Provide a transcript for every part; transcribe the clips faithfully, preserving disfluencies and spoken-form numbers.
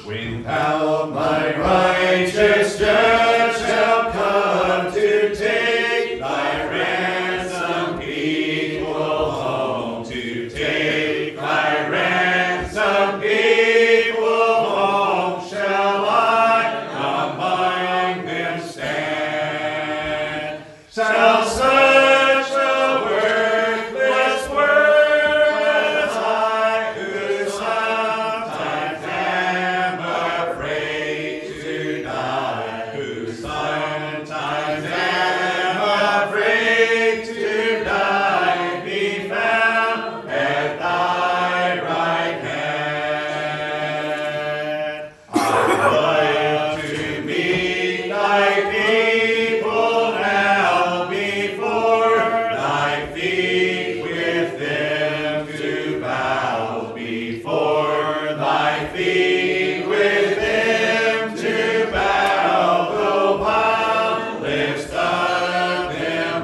When thou, my righteous judge, shalt come to take thy ransom people home, to take thy ransom people home, shall I among them stand? Shall such a worthless worm as I, who sometimes am afraid to die, who sometimes am afraid to die, be found at thy right hand? I look to meet thy people now before thy feet, with them to bow before thy feet, with them to bow, though thou lift up them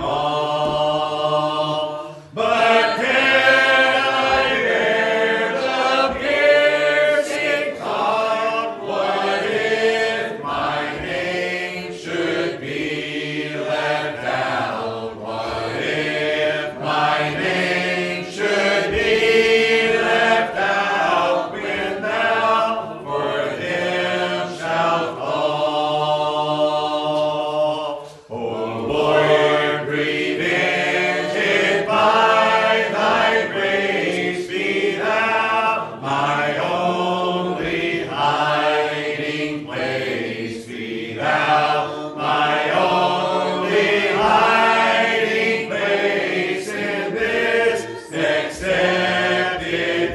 all. But can I bear the piercing thought? What if my name should be left out? What if my name should be left out, when thou for them shalt fall? O Lord, prevented by thy grace, be thou my only hiding place. Be thou my only hiding place in this accepted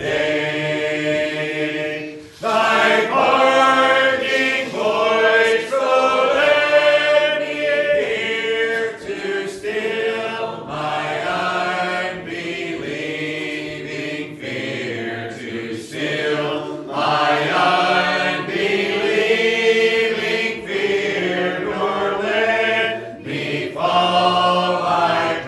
day. Thy parting voice, so let me hear, to still my unbelieving fear, to still my unbelieving fear, nor let me fall, I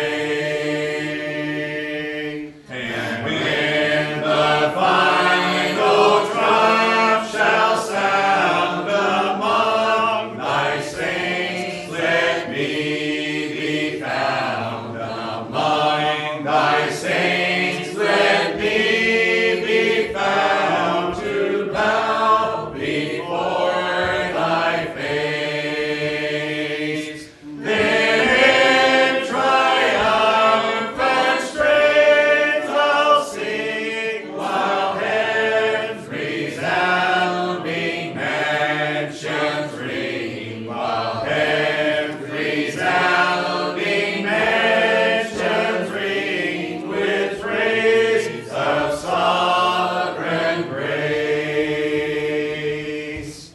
pray. And when the final trump shall sound among thy saints, let me be found among thy saints. Let me be found to bow before thy face. Then in triumphant strains I'll sing, while heaven's resounding mansions ring, while heaven's resounding mansions ring, with praise of sovereign grace.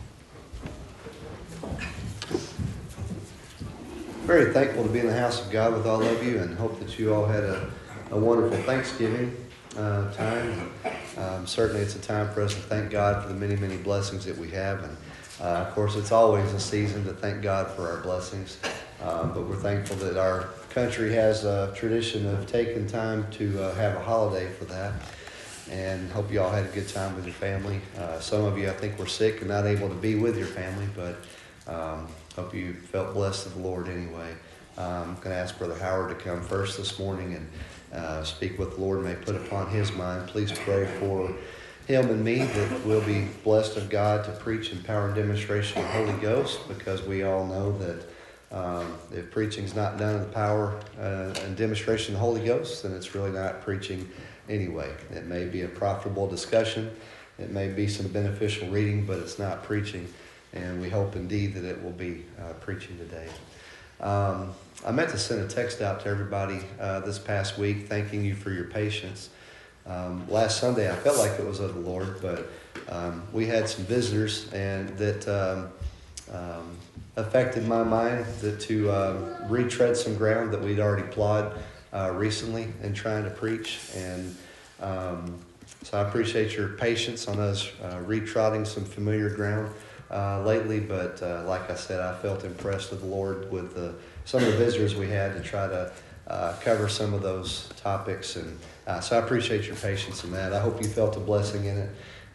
Very thankful to be in the house of God with all of you, and hope that you all had a, a wonderful Thanksgiving uh, time. Um, certainly it's a time for us to thank God for the many, many blessings that we have. And uh, of course, it's always a season to thank God for our blessings. Um, but we're thankful that our country has a tradition of taking time to uh, have a holiday for that. And hope you all had a good time with your family. Uh, some of you, I think, were sick and not able to be with your family, but um, hope you felt blessed of the Lord anyway. Um, I'm going to ask Brother Howard to come first this morning and uh, speak what the Lord may put upon his mind. Please pray for him and me that we'll be blessed of God to preach in power and demonstration of the Holy Ghost, because we all know that um, if preaching's not done in the power uh, and demonstration of the Holy Ghost, then it's really not preaching anyway. It may be a profitable discussion, it may be some beneficial reading, but it's not preaching, and we hope indeed that it will be uh, preaching today. Um, I meant to send a text out to everybody uh, this past week thanking you for your patience. Um, last Sunday I felt like it was of the Lord, but um, we had some visitors and that um, um, affected my mind that to uh, retread some ground that we'd already plowed uh, recently in trying to preach. And um, so I appreciate your patience on us uh, retrotting some familiar ground uh, lately. But uh, like I said, I felt impressed with the Lord with the, some of the visitors we had to try to uh, cover some of those topics. And uh, so I appreciate your patience in that. I hope you felt a blessing in it.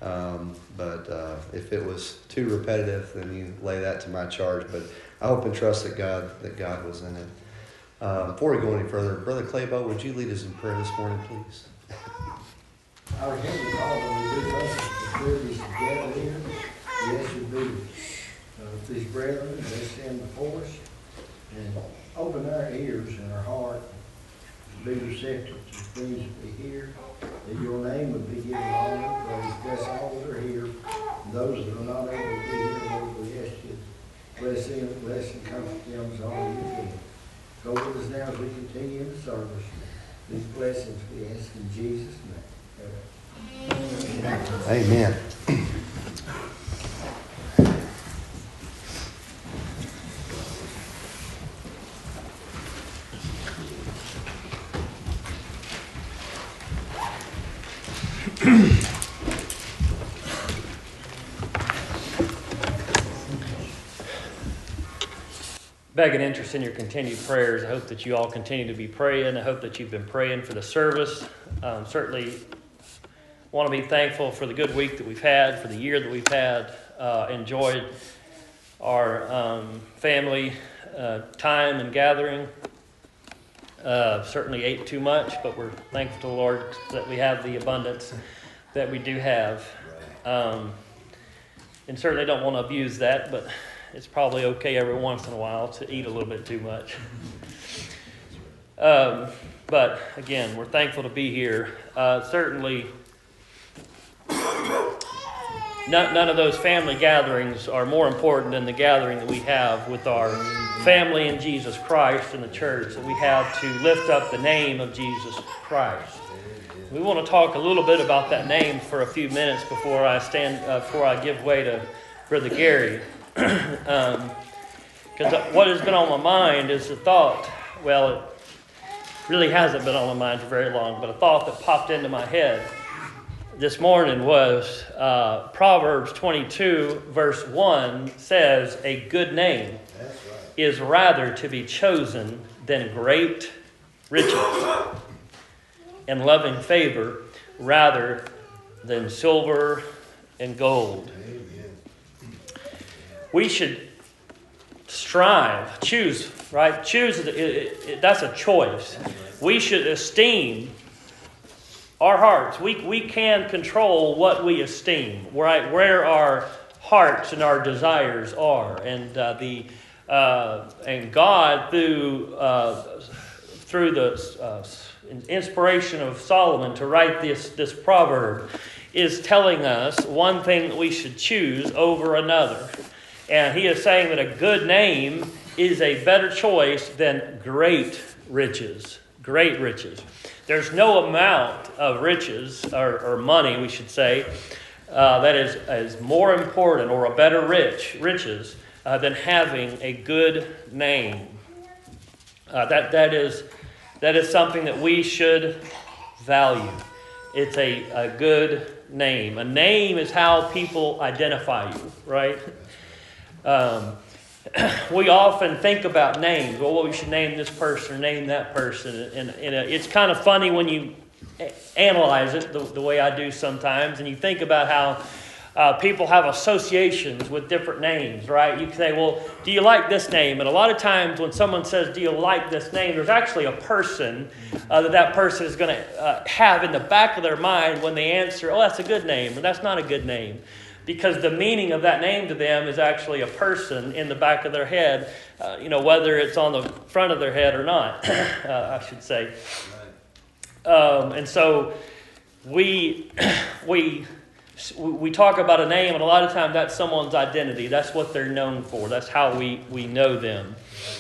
Um, but uh, if it was too repetitive, then you lay that to my charge. But I hope and trust that God that God was in it. Uh, before we go any further, Brother Claybo, would you lead us in prayer this morning, please? Our Heavenly Father, we do thank you for privilege to gather here. We ask you to be uh, with these brethren, they stand before us, and open our ears and our heart to be receptive to the things that we hear, that your name would be given honor, praise, bless all that are here, and those that are not able to be here, Lord, we ask you to bless them, bless and comfort them as all you can. Go with us now as we continue in the service. These blessings we ask in Jesus' name. Amen. Amen. Begging interest in your continued prayers. I hope that you all continue to be praying. I hope that you've been praying for the service. Um, certainly want to be thankful for the good week that we've had, for the year that we've had. Uh, enjoyed our um, family uh, time and gathering. Uh, certainly ate too much, but we're thankful to the Lord that we have the abundance that we do have. Um, and certainly don't want to abuse that, but it's probably okay every once in a while to eat a little bit too much. Um, but again, we're thankful to be here. Uh, certainly, none, none of those family gatherings are more important than the gathering that we have with our family in Jesus Christ in the church, that we have to lift up the name of Jesus Christ. We want to talk a little bit about that name for a few minutes before I stand, uh, before I give way to Brother Gary. um, because what has been on my mind is the thought, well, it really hasn't been on my mind for very long, but a thought that popped into my head this morning was uh, Proverbs twenty-two verse one says, a good name is rather to be chosen than great riches, and loving favor rather than silver and gold. We should strive, choose, right? Choose, it, it, it, that's a choice. We should esteem our hearts. We, we can control what we esteem, right? Where our hearts and our desires are. And uh, the uh, and God, through, uh, through the uh, inspiration of Solomon to write this, this proverb, is telling us one thing that we should choose over another. And he is saying that a good name is a better choice than great riches. Great riches. There's no amount of riches, or, or money, we should say, uh, that is, is more important or a better rich riches uh, than having a good name. Uh, that that is that is something that we should value. It's a, a good name. A name is how people identify you, right? Um, we often think about names. Well, we should name this person or name that person. And, and it's kind of funny when you analyze it the, the way I do sometimes, and you think about how uh, people have associations with different names, right? You can say, well, do you like this name? And a lot of times when someone says, do you like this name, there's actually a person uh, that that person is going to uh, have in the back of their mind when they answer, oh, that's a good name, or that's not a good name. Because the meaning of that name to them is actually a person in the back of their head, uh, you know, whether it's on the front of their head or not, uh, I should say. Um, and so we we we talk about a name, and a lot of times that's someone's identity. That's what they're known for. That's how we, we know them.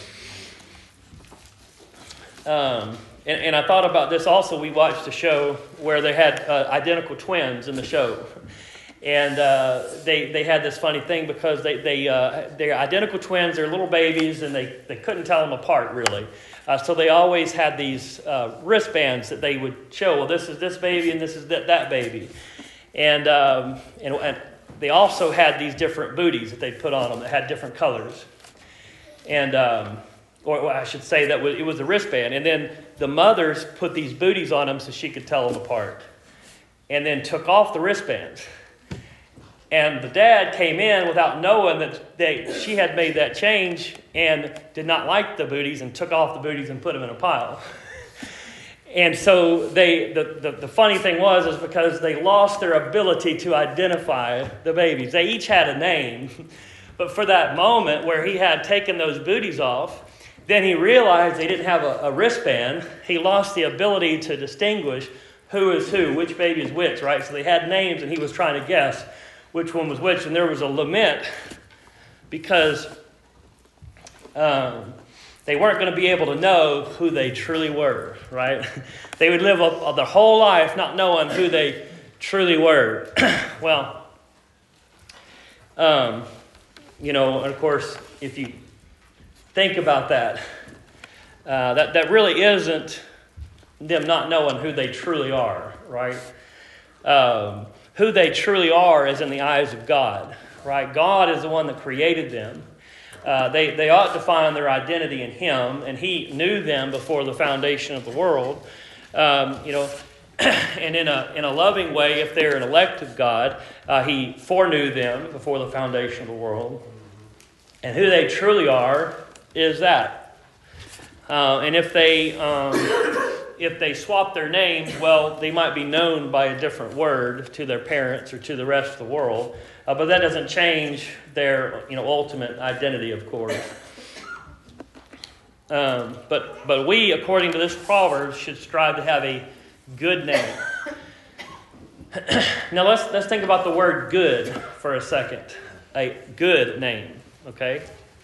Um, and, and I thought about this also. We watched a show where they had uh, identical twins in the show. And uh, they they had this funny thing because they they uh, they're identical twins. They're little babies, and they, they couldn't tell them apart really. Uh, so they always had these uh, wristbands that they would show. Well, this is this baby, and this is that that baby, and um, and, and they also had these different booties that they put on them that had different colors. And um, or well, I should say that was, it was a wristband, and then the mothers put these booties on them so she could tell them apart, and then took off the wristbands. And the dad came in without knowing that they, she had made that change and did not like the booties and took off the booties and put them in a pile. And so they, the, the, the funny thing was, is because they lost their ability to identify the babies. They each had a name. But for that moment where he had taken those booties off, then he realized they didn't have a, a wristband. He lost the ability to distinguish who is who, which baby is which, right? So they had names and he was trying to guess which one was which. And there was a lament because um, they weren't going to be able to know who they truly were, right? They would live a, their whole life not knowing who they truly were. Well, um, you know, and of course, if you think about that, uh, that, that really isn't them not knowing who they truly are, right? Um, who they truly are is in the eyes of God, right? God is the one that created them. Uh, they, they ought to find their identity in Him, and He knew them before the foundation of the world. Um, you know, and in a in a loving way, if they're an elect of God, uh, He foreknew them before the foundation of the world. And who they truly are is that. Uh, and if they um, if they swap their names, well, they might be known by a different word to their parents or to the rest of the world. Uh, but that doesn't change their, you know, ultimate identity, of course. Um, but but we, according to this proverb, should strive to have a good name. Now let's let's think about the word "good" for a second. A good name, okay?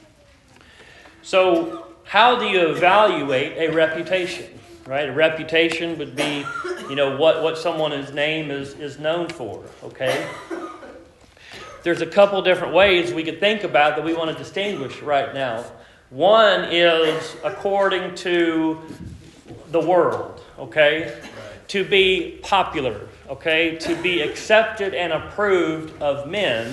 So how do you evaluate a reputation? Right, a reputation would be, you know, what what someone's name is is known for. Okay. There's a couple different ways we could think about that we want to distinguish right now. One is according to the world, okay? Right. To be popular, okay? To be accepted and approved of men.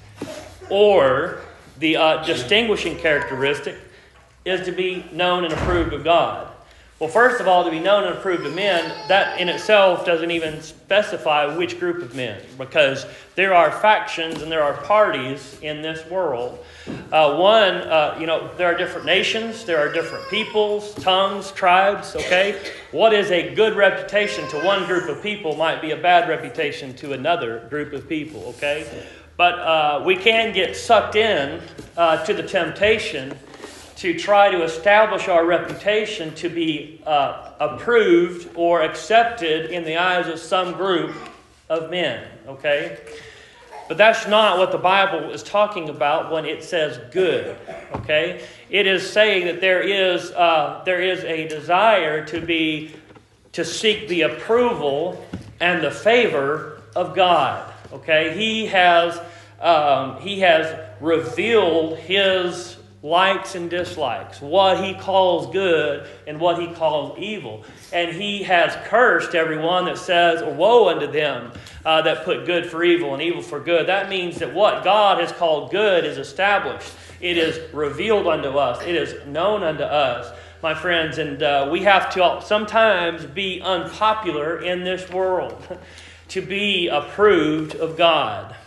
Or the uh, distinguishing characteristic is to be known and approved of God. Well, first of all, to be known and approved of men, that in itself doesn't even specify which group of men, because there are factions and there are parties in this world. Uh, one, uh, you know, there are different nations, there are different peoples, tongues, tribes, okay? What is a good reputation to one group of people might be a bad reputation to another group of people, okay? But uh, we can get sucked in uh, to the temptation to try to establish our reputation to be uh, approved or accepted in the eyes of some group of men, okay? But that's not what the Bible is talking about when it says good, okay? It is saying that there is uh, there is a desire to be to seek the approval and the favor of God, okay? He has um, He has revealed His likes and dislikes, what He calls good and what He calls evil. And He has cursed everyone that says, woe unto them uh, that put good for evil and evil for good. That means that what God has called good is established. It is revealed unto us. It is known unto us, my friends. And uh, we have to sometimes be unpopular in this world to be approved of God.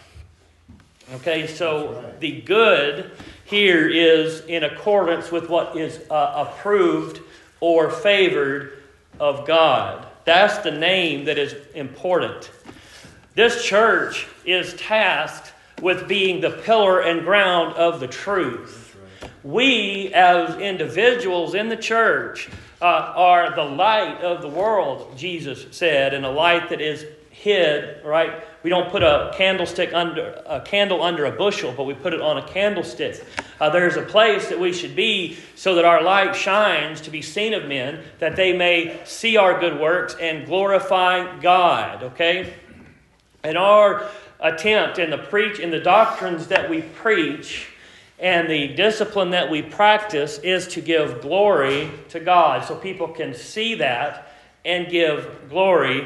Okay, so the good here is in accordance with what is uh, approved or favored of God. That's the name that is important. This church is tasked with being the pillar and ground of the truth. We, as individuals in the church, uh, are the light of the world, Jesus said, and a light that is hid, right? We don't put a candlestick under a candle under a bushel, but we put it on a candlestick. Uh, there's a place that we should be so that our light shines to be seen of men, that they may see our good works and glorify God. Okay, and our attempt in the preach in the doctrines that we preach and the discipline that we practice is to give glory to God, so people can see that and give glory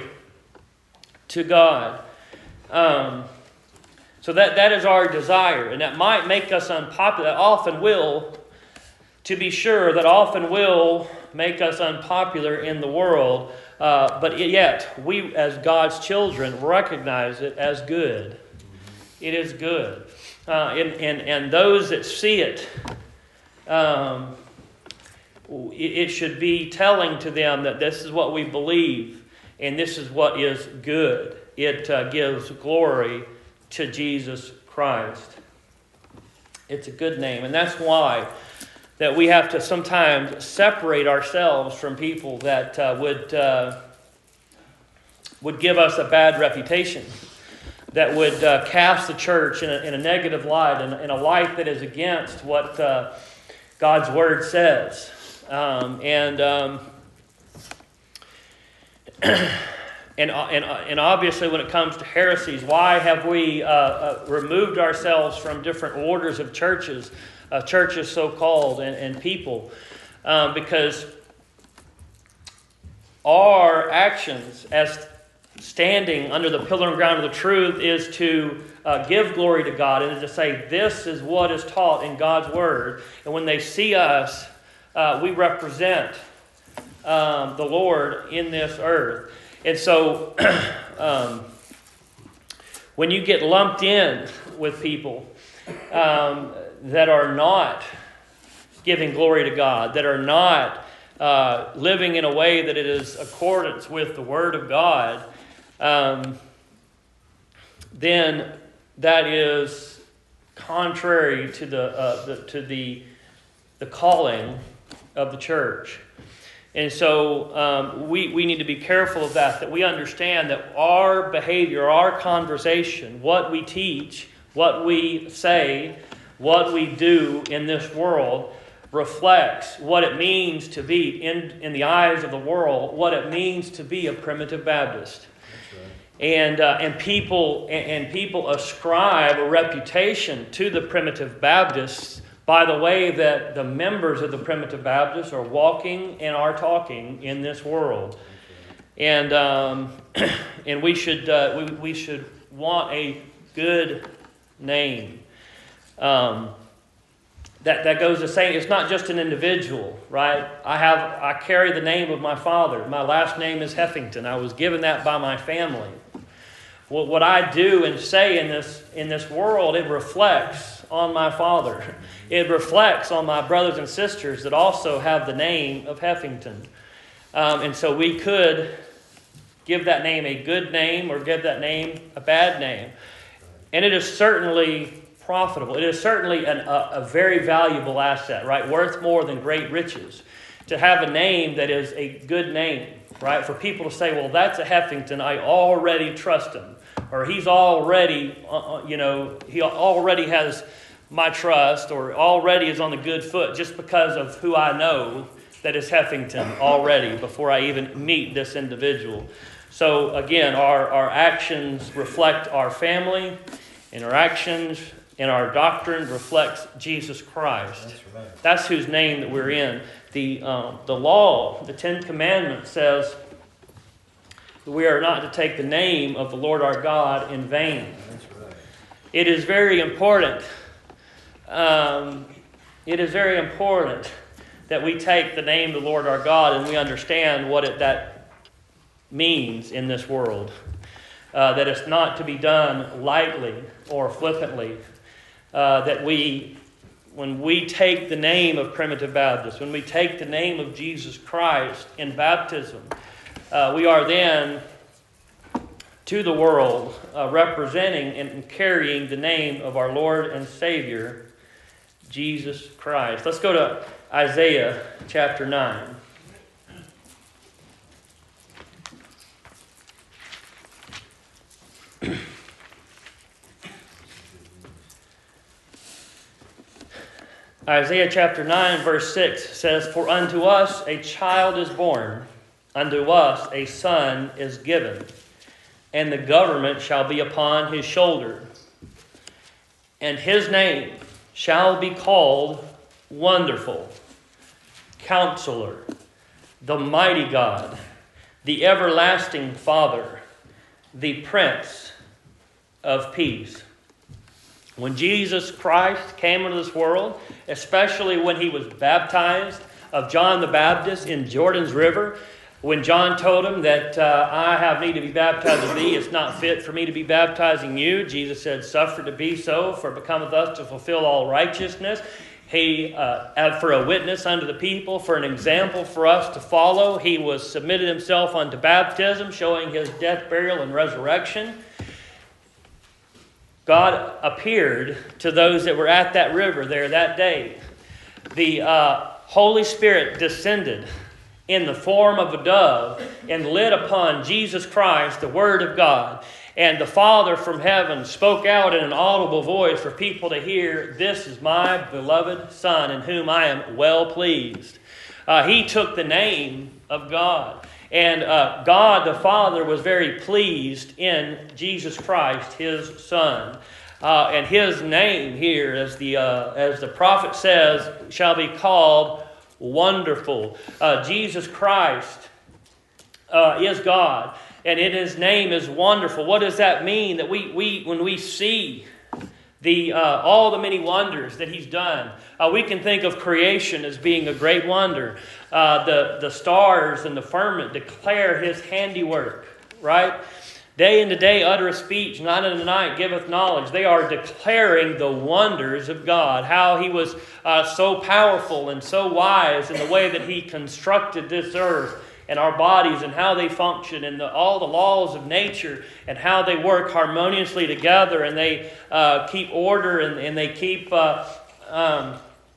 to God. Um, so that, that is our desire, and that might make us unpopular. That often will, to be sure, that often will make us unpopular in the world. Uh, but yet, we as God's children recognize it as good. It is good. Uh, and, and, and those that see it, um, it, it should be telling to them that this is what we believe and this is what is good. It uh, gives glory to Jesus Christ. It's a good name. And that's why that we have to sometimes separate ourselves from people that uh, would uh, would give us a bad reputation, that would uh, cast the church in a, in a negative light, in, in a light that is against what uh, God's Word says. Um, and, um, and, and and obviously when it comes to heresies, why have we uh, uh, removed ourselves from different orders of churches, uh, churches so-called, and, and people? Um, because our actions as standing under the pillar and ground of the truth is to uh, give glory to God and to say this is what is taught in God's Word. And when they see us, uh, we represent um, the Lord in this earth. And so um, when you get lumped in with people um, that are not giving glory to God, that are not uh, living in a way that it is accordance with the Word of God, Um, then that is contrary to the, uh, the to the the calling of the church, and so um, we we need to be careful of that. That we understand that our behavior, our conversation, what we teach, what we say, what we do in this world reflects what it means to be in in the eyes of the world, what it means to be a primitive Baptist. And uh, and people and, and people ascribe a reputation to the primitive Baptists by the way that the members of the primitive Baptists are walking and are talking in this world. And um, and we should uh, we we should want a good name. Um, that that goes to say it's not just an individual, right? I have I carry the name of my father. My last name is Heffington. I was given that by my family. What what I do and say in this in this world, it reflects on my father. It reflects on my brothers and sisters that also have the name of Heffington. Um, and so we could give that name a good name or give that name a bad name. And it is certainly profitable. It is certainly an, a, a very valuable asset, right? Worth more than great riches. To have a name that is a good name, right? For people to say, well, that's a Heffington, I already trust him. Or he's already, uh, you know, he already has my trust, or already is on the good foot just because of who I know that is Heffington already before I even meet this individual. So again, our, our actions reflect our family, and our actions and our doctrine reflects Jesus Christ. That's right. That's whose name that we're in. The, um, the law, the Ten Commandments says that we are not to take the name of the Lord our God in vain. That's right. It is very important. Um, it is very important that we take the name of the Lord our God and we understand what it, that means in this world. Uh, that it's not to be done lightly or flippantly. Uh, that we, when we take the name of Primitive Baptist, when we take the name of Jesus Christ in baptism, uh, we are then to the world uh, representing and carrying the name of our Lord and Savior, Jesus Christ. Let's go to Isaiah chapter nine. Isaiah chapter nine, verse six says, "For unto us a child is born, unto us a son is given, and the government shall be upon his shoulder. And his name shall be called Wonderful, Counselor, the Mighty God, the Everlasting Father, the Prince of Peace." When Jesus Christ came into this world, especially when he was baptized of John the Baptist in Jordan's River, When John told him that uh, I have need to be baptized of thee, it's not fit for me to be baptizing you, Jesus said, suffer to be so, for it becometh us to fulfill all righteousness. He, uh, for a witness unto the people, for an example for us to follow, he was submitted himself unto baptism, showing his death, burial, and resurrection. God appeared to those that were at that river there that day. The uh, Holy Spirit descended in the form of a dove and lit upon Jesus Christ, the Word of God. And the Father from heaven spoke out in an audible voice for people to hear, this is my beloved Son in whom I am well pleased. Uh, he took the name of God. And uh, God the Father was very pleased in Jesus Christ, His Son. Uh, and His name here, as the, uh, as the prophet says, shall be called Wonderful. Uh, Jesus Christ uh, is God. And in His name is wonderful. What does that mean? That we, we when we see the uh, all the many wonders that He's done, uh, we can think of creation as being a great wonder. Uh, the, the stars and the firmament declare His handiwork, right? Day into day uttereth speech, night unto night giveth knowledge. They are declaring the wonders of God, how He was uh, so powerful and so wise in the way that He constructed this earth and our bodies and how they function and the, all the laws of nature and how they work harmoniously together and they uh, keep order and, and they keep uh, um,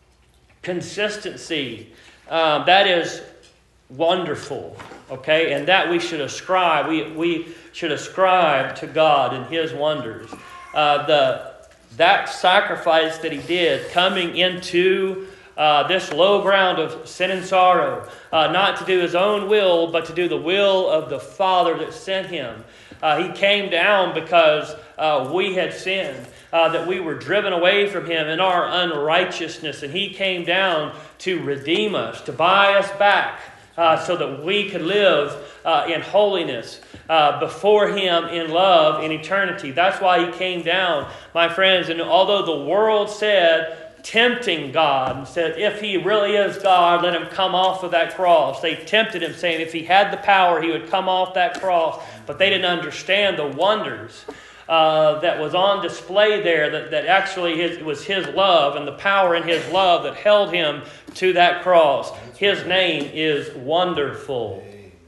consistency. Um, that is wonderful, okay? And that we should ascribe. We, we should ascribe to God and His wonders. Uh, the that sacrifice that He did coming into Uh, this low ground of sin and sorrow, uh, not to do His own will, but to do the will of the Father that sent Him. Uh, he came down because uh, we had sinned, uh, that we were driven away from Him in our unrighteousness, and He came down to redeem us, to buy us back, uh, so that we could live uh, in holiness uh, before Him in love in eternity. That's why He came down, my friends. And although the world said, tempting God and said, if He really is God, let Him come off of that cross. They tempted Him, saying if He had the power, He would come off that cross. But they didn't understand the wonders uh, that was on display there, that, that actually his, it was His love and the power in His love that held Him to that cross. His name is Wonderful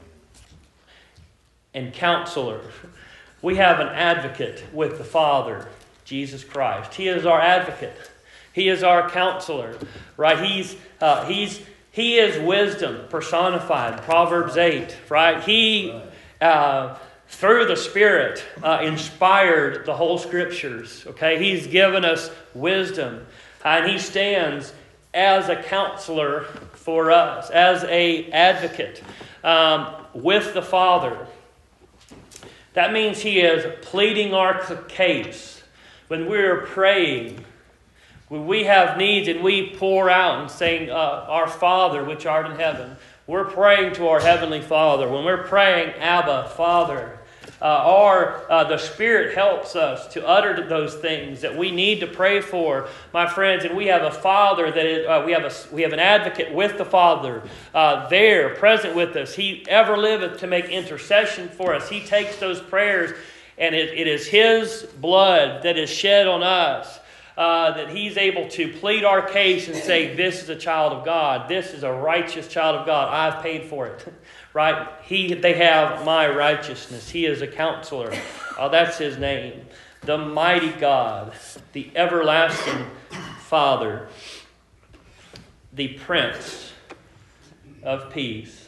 and Counselor. We have an advocate with the Father, Jesus Christ. He is our advocate. He is our counselor, right? He's uh, he's he is wisdom personified. Proverbs eight, right? He uh, through the Spirit uh, inspired the whole Scriptures. Okay, He's given us wisdom, and He stands as a counselor for us, as a advocate um, with the Father. That means He is pleading our case when we're praying. When we have needs and we pour out and saying, uh, Our Father which art in heaven, we're praying to our Heavenly Father. When we're praying, Abba, Father, uh, our, uh, the Spirit helps us to utter those things that we need to pray for, my friends. And we have a Father that is, uh, we have a we have an advocate with the Father uh, there, present with us. He ever liveth to make intercession for us. He takes those prayers, and it, it is His blood that is shed on us. Uh, that He's able to plead our case and say, this is a child of God. This is a righteous child of God. I've paid for it. Right? He, they have my righteousness. He is a counselor. Uh, that's His name. The mighty God. The everlasting Father. The Prince of Peace.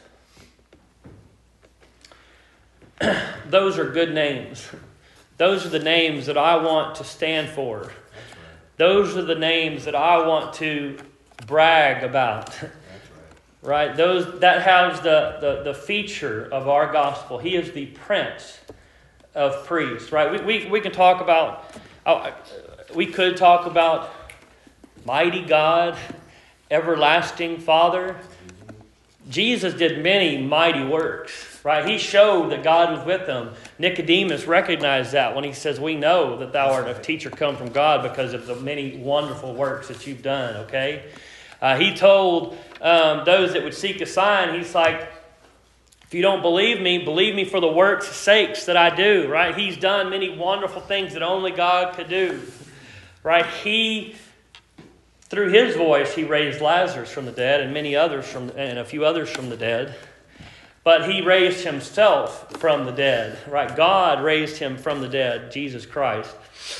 Those are good names. Those are the names that I want to stand for. Those are the names that I want to brag about. That's right. Right? Those that has the, the, the feature of our gospel. He is the Prince of Priests. Right? We we, we can talk about uh, we could talk about mighty God, everlasting Father. Jesus did many mighty works. Right? He showed that God was with him. Nicodemus recognized that when he says, we know that thou art a teacher come from God because of the many wonderful works that you've done, okay? Uh, he told um, those that would seek a sign, he's like, If you don't believe me, believe me for the works' sakes that I do, right? He's done many wonderful things that only God could do, right? He, through his voice, he raised Lazarus from the dead and many others from, and a few others from the dead. But he raised himself from the dead, right? God raised him from the dead, Jesus Christ.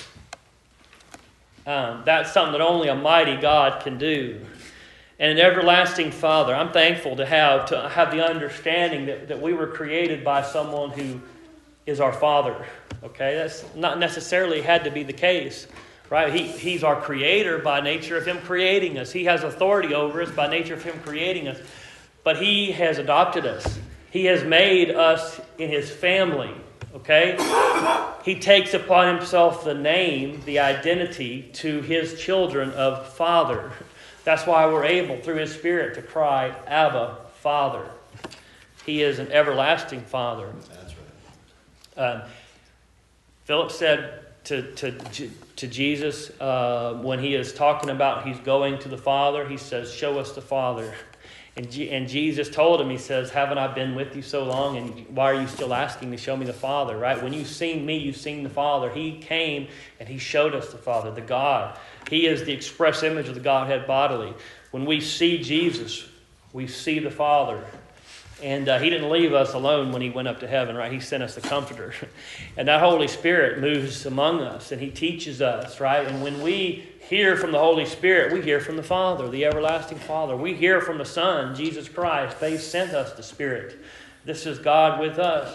Um, that's something that only a mighty God can do. And an everlasting Father. I'm thankful to have to have the understanding that, that we were created by someone who is our Father. Okay, that's not necessarily had to be the case, right? He He's our Creator by nature of Him creating us. He has authority over us by nature of Him creating us. But He has adopted us. He has made us in His family. Okay, He takes upon Himself the name, the identity to His children of Father. That's why we're able, through His Spirit, to cry, Abba, Father. He is an everlasting Father. That's right. Uh, Philip said to, to, to Jesus, uh, when he is talking about he's going to the Father, he says, show us the Father. And, G- and Jesus told him, he says, haven't I been with you so long? And why are you still asking to show me the Father, right? When you've seen me, you've seen the Father. He came and He showed us the Father, the God. He is the express image of the Godhead bodily. When we see Jesus, we see the Father. And uh, He didn't leave us alone when He went up to heaven, right? He sent us the Comforter. And that Holy Spirit moves among us and He teaches us, right? And when we hear from the Holy Spirit, we hear from the Father, the everlasting Father. We hear from the Son, Jesus Christ. They sent us the Spirit. This is God with us.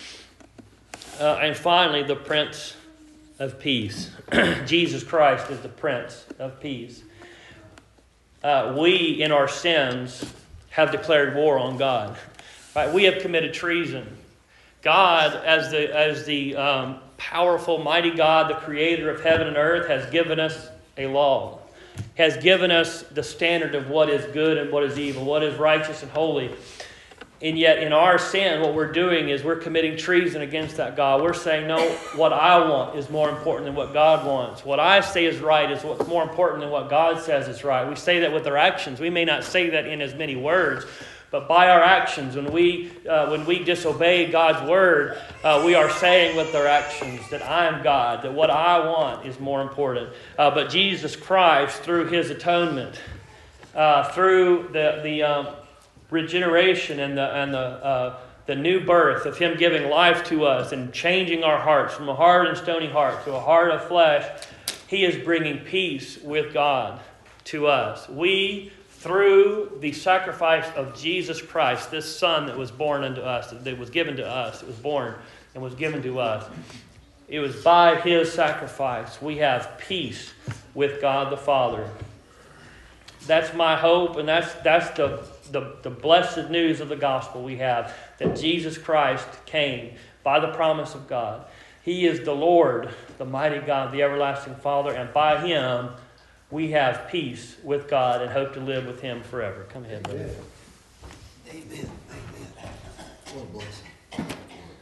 Uh, and finally, the Prince of Peace. Jesus Christ is the Prince of Peace. Uh, we, in our sins, have declared war on God. Right? We have committed treason. God, as the as the um, powerful, mighty God, the Creator of heaven and earth, has given us a law, has given us the standard of what is good and what is evil, what is righteous and holy. And yet in our sin, what we're doing is we're committing treason against that God. We're saying, no, what I want is more important than what God wants. What I say is right is what's more important than what God says is right. We say that with our actions. We may not say that in as many words, but by our actions, when we uh, when we disobey God's word, uh, we are saying with our actions that I am God, that what I want is more important. Uh, but Jesus Christ, through His atonement, uh, through the the um, regeneration and the and the uh, the new birth of Him giving life to us and changing our hearts from a hard and stony heart to a heart of flesh, He is bringing peace with God to us. We, through the sacrifice of Jesus Christ, this Son that was born unto us, that was given to us, it was born and was given to us, it was by His sacrifice we have peace with God the Father. That's my hope, and that's that's the, the, the blessed news of the gospel we have, that Jesus Christ came by the promise of God. He is the Lord, the mighty God, the everlasting Father, and by Him we have peace with God and hope to live with Him forever. Come ahead, brother. Amen. Amen. What a blessing.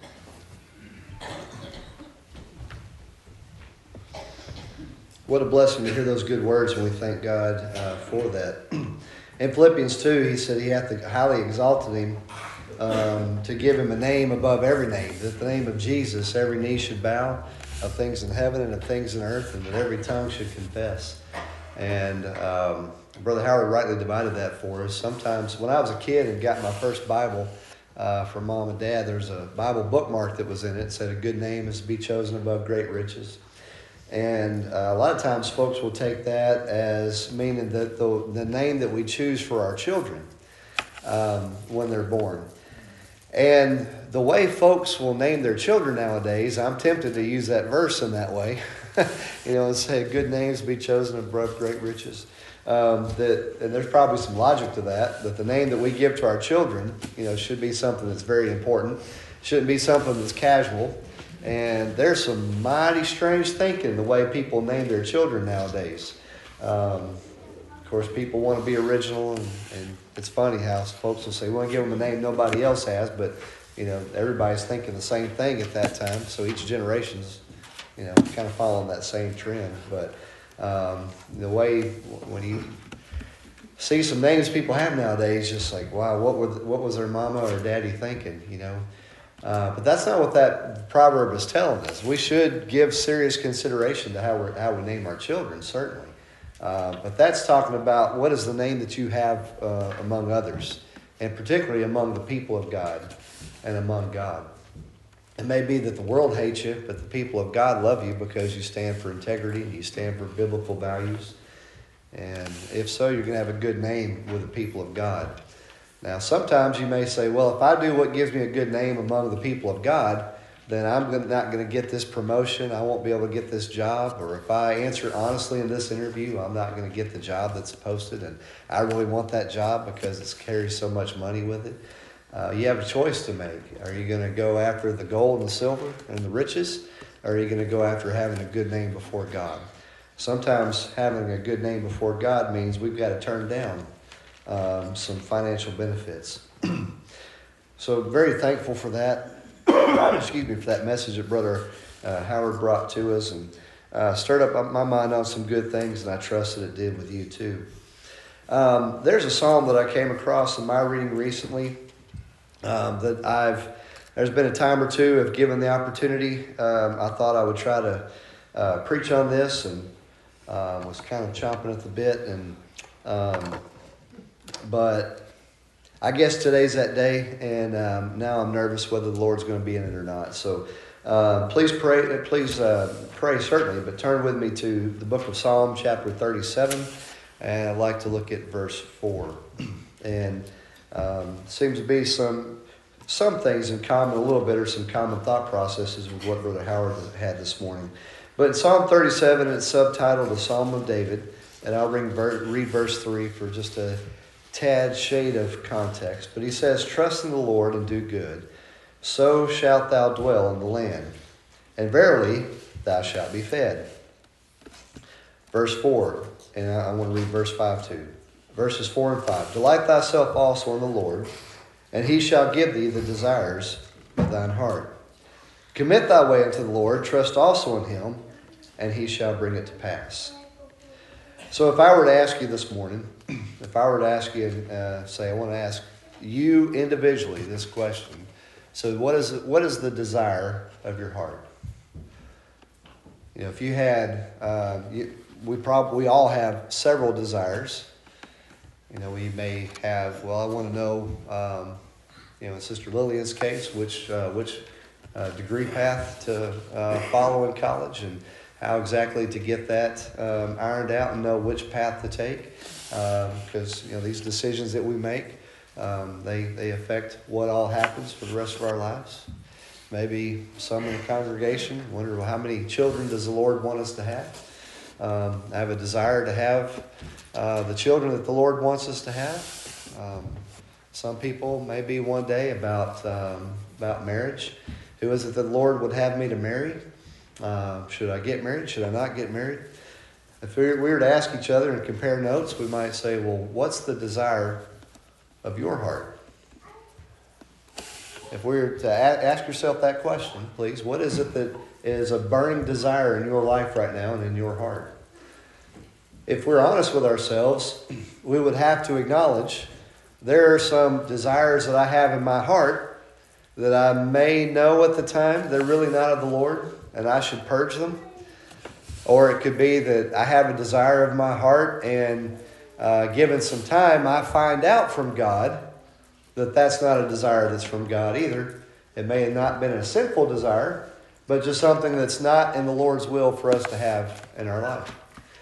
What a blessing to hear those good words, and we thank God uh, for that. In Philippians two, he said he hath highly exalted him um, to give him a name above every name, that the name of Jesus every knee should bow, of things in heaven and of things in earth, and that every tongue should confess. And um, Brother Howard rightly divided that for us. Sometimes when I was a kid and got my first Bible uh, from Mom and Dad, there's a Bible bookmark that was in it. It said, a good name is to be chosen above great riches. And uh, a lot of times folks will take that as meaning that the, the name that we choose for our children um, when they're born. And the way folks will name their children nowadays, I'm tempted to use that verse in that way. You know, and say good names be chosen above great riches. Um, that, and there's probably some logic to that, that the name that we give to our children, you know, should be something that's very important. Shouldn't be something that's casual. And there's some mighty strange thinking the way people name their children nowadays. Um, of course, people want to be original, and, and it's funny how folks will say, we want to give them a name nobody else has, but, you know, everybody's thinking the same thing at that time, so each generation's, you know, kind of following that same trend. But um, the way, when you see some names people have nowadays, just like, wow, what were the, what was their mama or daddy thinking, you know? Uh, but that's not what that proverb is telling us. We should give serious consideration to how we how we name our children, certainly. Uh, but that's talking about what is the name that you have uh, among others, and particularly among the people of God and among God. It may be that the world hates you, but the people of God love you because you stand for integrity and you stand for biblical values. And if so, you're going to have a good name with the people of God. Now, sometimes you may say, well, if I do what gives me a good name among the people of God, then I'm not going to get this promotion. I won't be able to get this job. Or if I answer honestly in this interview, I'm not going to get the job that's posted. And I really want that job because it carries so much money with it. Uh, you have a choice to make. Are you going to go after the gold and the silver and the riches? Or are you going to go after having a good name before God? Sometimes having a good name before God means we've got to turn down um, some financial benefits. So very thankful for that. Excuse me, for that message that Brother uh, Howard brought to us and uh, stirred up my mind on some good things, and I trust that it did with you too. Um, there's a psalm that I came across in my reading recently um, that I've, there's been a time or two if given the opportunity, um, I thought I would try to uh, preach on this, and uh, was kind of chomping at the bit, and um, but I guess today's that day, and um, now I'm nervous whether the Lord's going to be in it or not. So uh, please pray, please uh, pray certainly, but turn with me to the book of Psalm, chapter thirty-seven, and I'd like to look at verse four. And um, seems to be some some things in common, a little bit, or some common thought processes with what Brother Howard had this morning. But in Psalm thirty-seven, it's subtitled the Psalm of David, and I'll read verse three for just a tad shade of context. But he says, trust in the Lord and do good, so shalt thou dwell in the land, and verily thou shalt be fed. Verse four, and I want to read verse five too. Verses four and five. Delight thyself also in the Lord, and he shall give thee the desires of thine heart. Commit thy way unto the Lord, trust also in him, and he shall bring it to pass. So if I were to ask you this morning, if I were to ask you, uh, say, I want to ask you individually this question. So what is what is the desire of your heart? You know, if you had, uh, you, we probably we all have several desires. You know, we may have, well, I want to know, um, you know, in Sister Lillian's case, which uh, which uh, degree path to uh, follow in college, and how exactly to get that um, ironed out and know which path to take. Because, um, you know, these decisions that we make, um, they, they affect what all happens for the rest of our lives. Maybe some in the congregation wonder, well, how many children does the Lord want us to have? Um, I have a desire to have uh, the children that the Lord wants us to have. Um, some people maybe one day about, um, about marriage. Who is it that the Lord would have me to marry? Uh, should I get married? Should I not get married? If we were to ask each other and compare notes, we might say, well, what's the desire of your heart? If we were to a- ask yourself that question, please, what is it that is a burning desire in your life right now and in your heart? If we're honest with ourselves, we would have to acknowledge there are some desires that I have in my heart that I may know at the time they're really not of the Lord, and I should purge them. Or it could be that I have a desire of my heart, and uh, given some time, I find out from God that that's not a desire that's from God either. It may have not been a sinful desire, but just something that's not in the Lord's will for us to have in our life.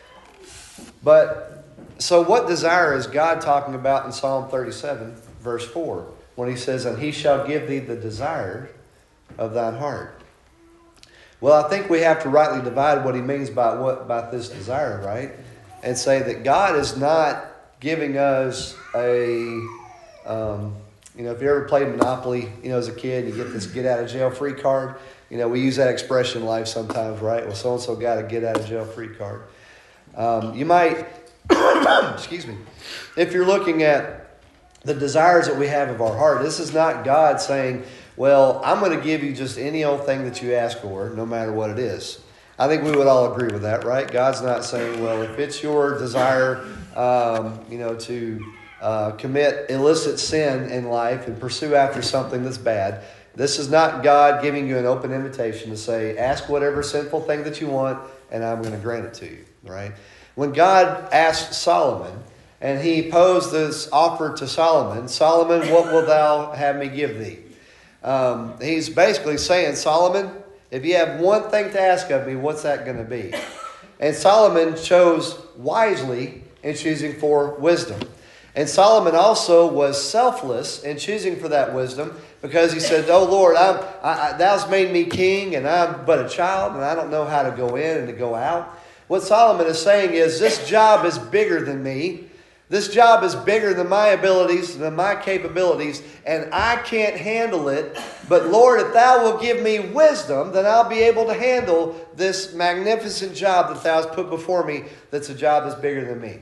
But, so what desire is God talking about in Psalm thirty-seven, verse four, when he says, and he shall give thee the desire of thine heart? Well, I think we have to rightly divide what he means by what about this desire, right? And say that God is not giving us a, um, you know, if you ever played Monopoly, you know, as a kid, you get this get out of jail free card. You know, we use that expression in life sometimes, right? Well, so-and-so got a get out of jail free card. Um, you might, excuse me, if you're looking at the desires that we have of our heart, this is not God saying, well, I'm going to give you just any old thing that you ask for, no matter what it is. I think we would all agree with that, right? God's not saying, well, if it's your desire, um, you know, to uh, commit illicit sin in life and pursue after something that's bad, this is not God giving you an open invitation to say, ask whatever sinful thing that you want, and I'm going to grant it to you, right? When God asked Solomon, and he posed this offer to Solomon, Solomon, what wilt thou have me give thee? Um, he's basically saying, Solomon, if you have one thing to ask of me, what's that going to be? And Solomon chose wisely in choosing for wisdom. And Solomon also was selfless in choosing for that wisdom, because he said, oh Lord, I'm, I, I, thou's made me king, and I'm but a child, and I don't know how to go in and to go out. What Solomon is saying is, this job is bigger than me. This job is bigger than my abilities, than my capabilities, and I can't handle it. But Lord, if thou will give me wisdom, then I'll be able to handle this magnificent job that thou hast put before me, that's a job that's bigger than me.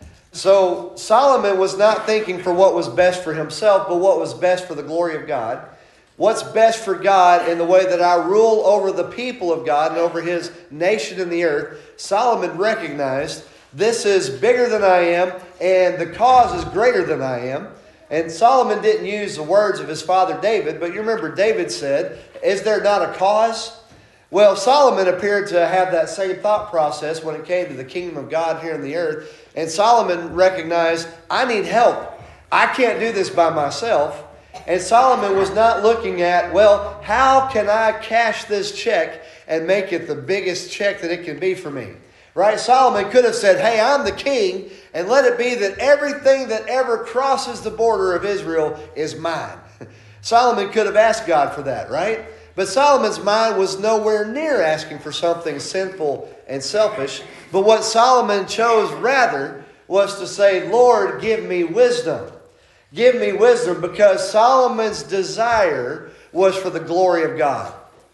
So Solomon was not thinking for what was best for himself, but what was best for the glory of God. What's best for God in the way that I rule over the people of God and over His nation in the earth. Solomon recognized, this is bigger than I am, and the cause is greater than I am. And Solomon didn't use the words of his father David, but you remember David said, is there not a cause? Well, Solomon appeared to have that same thought process when it came to the kingdom of God here on the earth. And Solomon recognized, I need help. I can't do this by myself. And Solomon was not looking at, well, how can I cash this check and make it the biggest check that it can be for me? Right? Solomon could have said, hey, I'm the king, and let it be that everything that ever crosses the border of Israel is mine. Solomon could have asked God for that, right? But Solomon's mind was nowhere near asking for something sinful and selfish. But what Solomon chose rather was to say, Lord, give me wisdom. Give me wisdom, because Solomon's desire was for the glory of God.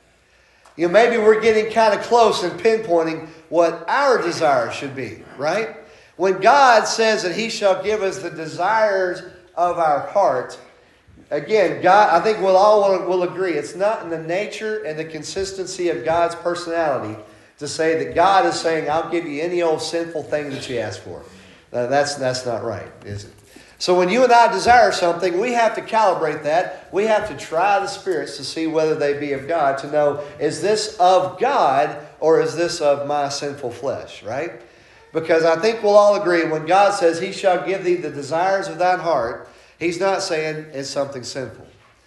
You know, maybe we're getting kind of close in pinpointing what our desire should be, right? When God says that He shall give us the desires of our heart, again, God, I think we'll all will agree, it's not in the nature and the consistency of God's personality to say that God is saying, I'll give you any old sinful thing that you ask for. Uh, that's, that's not right, is it? So when you and I desire something, we have to calibrate that. We have to try the spirits to see whether they be of God, to know, is this of God or is this of my sinful flesh, right? Because I think we'll all agree, when God says He shall give thee the desires of thine heart, He's not saying it's something sinful.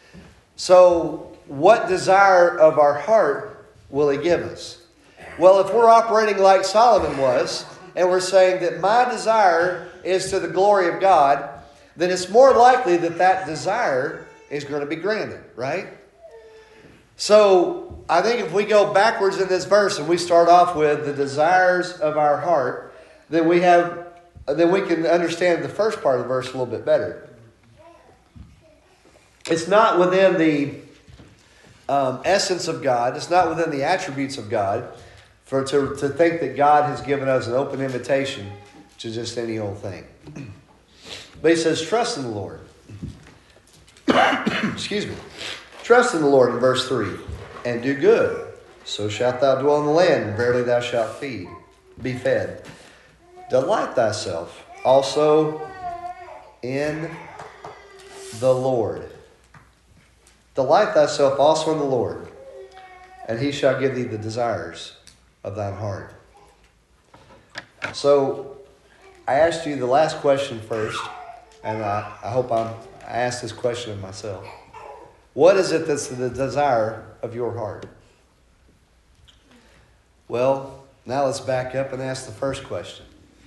So what desire of our heart will He give us? Well, if we're operating like Solomon was, and we're saying that my desire is to the glory of God, then it's more likely that that desire is going to be granted, right? So I think if we go backwards in this verse and we start off with the desires of our heart, then we have, then we can understand the first part of the verse a little bit better. It's not within the um, essence of God. It's not within the attributes of God for to, to think that God has given us an open invitation to just any old thing. But He says, trust in the Lord. Excuse me. Trust in the Lord in verse three, and do good. So shalt thou dwell in the land, and verily thou shalt feed, be fed. Delight thyself also in the Lord. Delight thyself also in the Lord, and He shall give thee the desires of thine heart. So, I asked you the last question first, and I, I hope I'm, I asked this question of myself. What is it that's the desire of your heart? Well, now let's back up and ask the first question.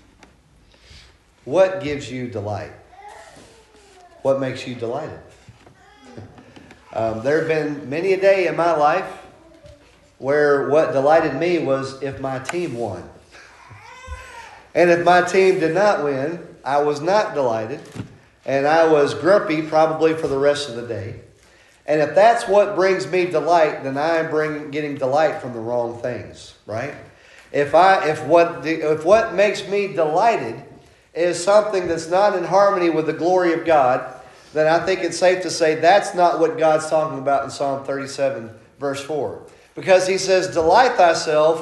What gives you delight? What makes you delighted? um, there have been many a day in my life where what delighted me was if my team won. And if my team did not win, I was not delighted. And I was grumpy probably for the rest of the day. And if that's what brings me delight, then I am bring, getting delight from the wrong things, right? If I if what if what makes me delighted is something that's not in harmony with the glory of God, then I think it's safe to say that's not what God's talking about in Psalm thirty-seven, verse four. Because He says, delight thyself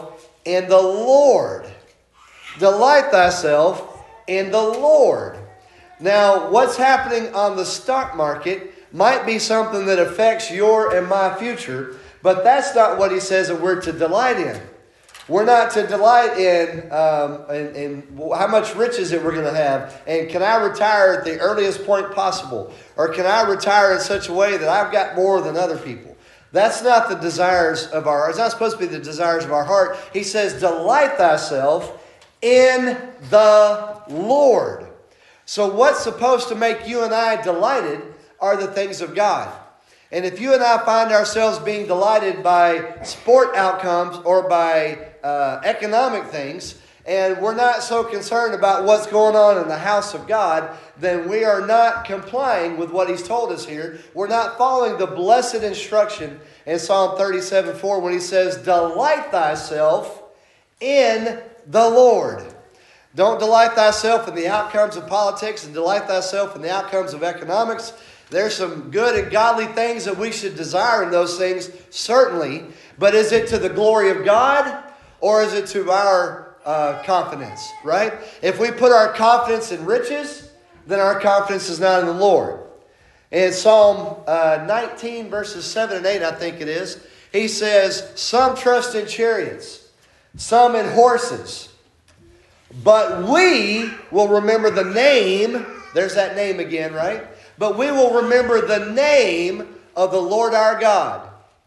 in the Lord. Delight thyself in the Lord. Now, what's happening on the stock market might be something that affects your and my future, but that's not what he says that we're to delight in. We're not to delight in, um, in, in how much riches that we're going to have. And can I retire at the earliest point possible? Or can I retire in such a way that I've got more than other people? That's not the desires of our heart. It's not supposed to be the desires of our heart. He says, delight thyself in the Lord. So what's supposed to make you and I delighted are the things of God. And if you and I find ourselves being delighted by sport outcomes or by uh, economic things, and we're not so concerned about what's going on in the house of God, then we are not complying with what he's told us here. We're not following the blessed instruction in Psalm thirty-seven four when he says, delight thyself in the Lord. Don't delight thyself in the outcomes of politics and delight thyself in the outcomes of economics. There's some good and godly things that we should desire in those things, certainly. But is it to the glory of God or is it to our uh, confidence, right? If we put our confidence in riches, then our confidence is not in the Lord. In Psalm uh, nineteen, verses seven and eight, I think it is, he says, some trust in chariots, some in horses, but we will remember the name. There's that name again, right? But we will remember the name of the Lord our God.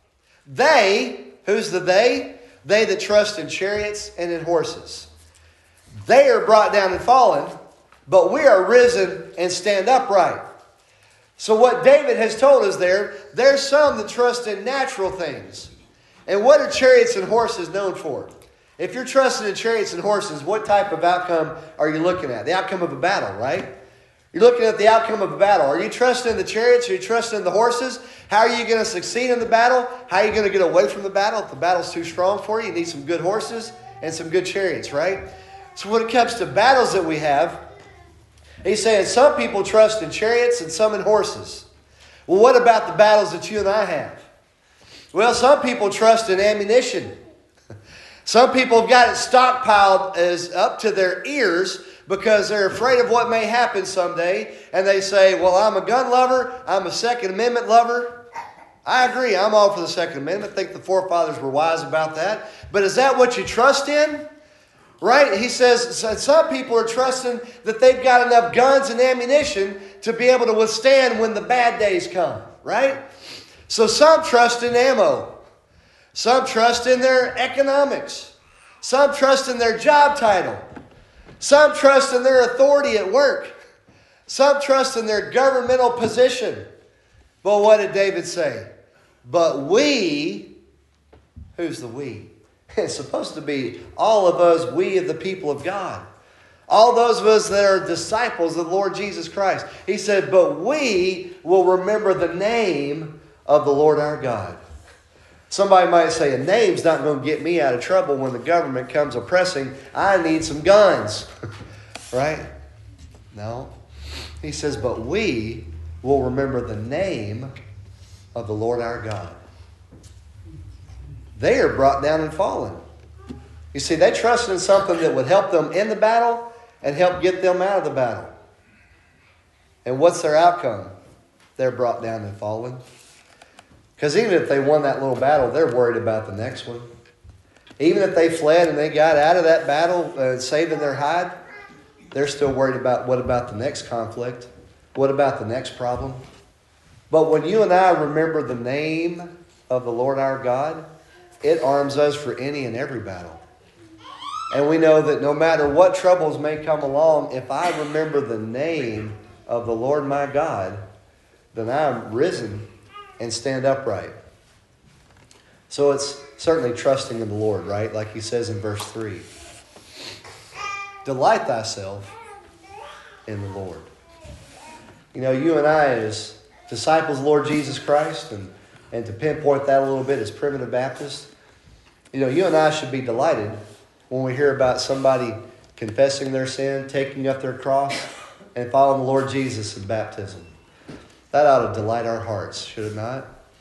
They, who's the they? They that trust in chariots and in horses. They are brought down and fallen, but we are risen and stand upright. So what David has told us there, there's some that trust in natural things. And what are chariots and horses known for? If you're trusting in chariots and horses, what type of outcome are you looking at? The outcome of a battle, right? You're looking at the outcome of a battle. Are you trusting in the chariots? Are you trusting in the horses? How are you going to succeed in the battle? How are you going to get away from the battle? If the battle's too strong for you, you need some good horses and some good chariots, right? So when it comes to battles that we have, he's saying some people trust in chariots and some in horses. Well, what about the battles that you and I have? Well, some people trust in ammunition. Some people have got it stockpiled as up to their ears because they're afraid of what may happen someday. And they say, well, I'm a gun lover. I'm a Second Amendment lover. I agree. I'm all for the Second Amendment. I think the forefathers were wise about that. But is that what you trust in? Right? He says some people are trusting that they've got enough guns and ammunition to be able to withstand when the bad days come. Right? So some trust in ammo. Some trust in their economics. Some trust in their job title. Some trust in their authority at work. Some trust in their governmental position. But what did David say? But we, who's the we? It's supposed to be all of us, we of the people of God. All those of us that are disciples of the Lord Jesus Christ. He said, but we will remember the name of the Lord our God. Somebody might say, a name's not going to get me out of trouble when the government comes oppressing. I need some guns. Right? No. He says, but we will remember the name of the Lord our God. They are brought down and fallen. You see, they trusted in something that would help them in the battle and help get them out of the battle. And what's their outcome? They're brought down and fallen. Because even if they won that little battle, they're worried about the next one. Even if they fled and they got out of that battle uh, saving their hide, they're still worried about what about the next conflict? What about the next problem? But when you and I remember the name of the Lord our God, it arms us for any and every battle. And we know that no matter what troubles may come along, if I remember the name of the Lord my God, then I'm risen and stand upright. So it's certainly trusting in the Lord, right? Like he says in verse three. Delight thyself in the Lord. You know, you and I as disciples of the Lord Jesus Christ, and, and to pinpoint that a little bit as primitive Baptists, you know, you and I should be delighted when we hear about somebody confessing their sin, taking up their cross, and following the Lord Jesus in baptism. That ought to delight our hearts, should it not?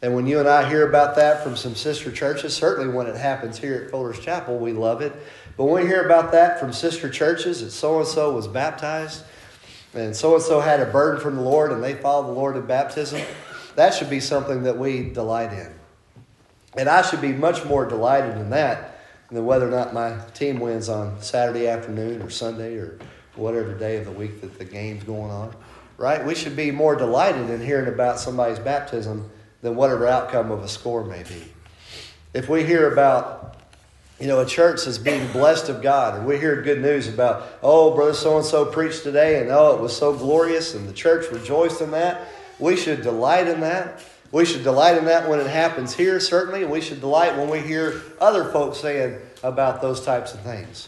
And when you and I hear about that from some sister churches, certainly when it happens here at Fuller's Chapel, we love it. But when we hear about that from sister churches, that so-and-so was baptized, and so-and-so had a burden from the Lord, and they followed the Lord in baptism, that should be something that we delight in. And I should be much more delighted in that than whether or not my team wins on Saturday afternoon or Sunday or whatever day of the week that the game's going on. Right? We should be more delighted in hearing about somebody's baptism than whatever outcome of a score may be. If we hear about, you know, a church that's being blessed of God, and we hear good news about, oh, brother so-and-so preached today, and oh, it was so glorious, and the church rejoiced in that, we should delight in that. We should delight in that when it happens here, certainly, and we should delight when we hear other folks saying about those types of things.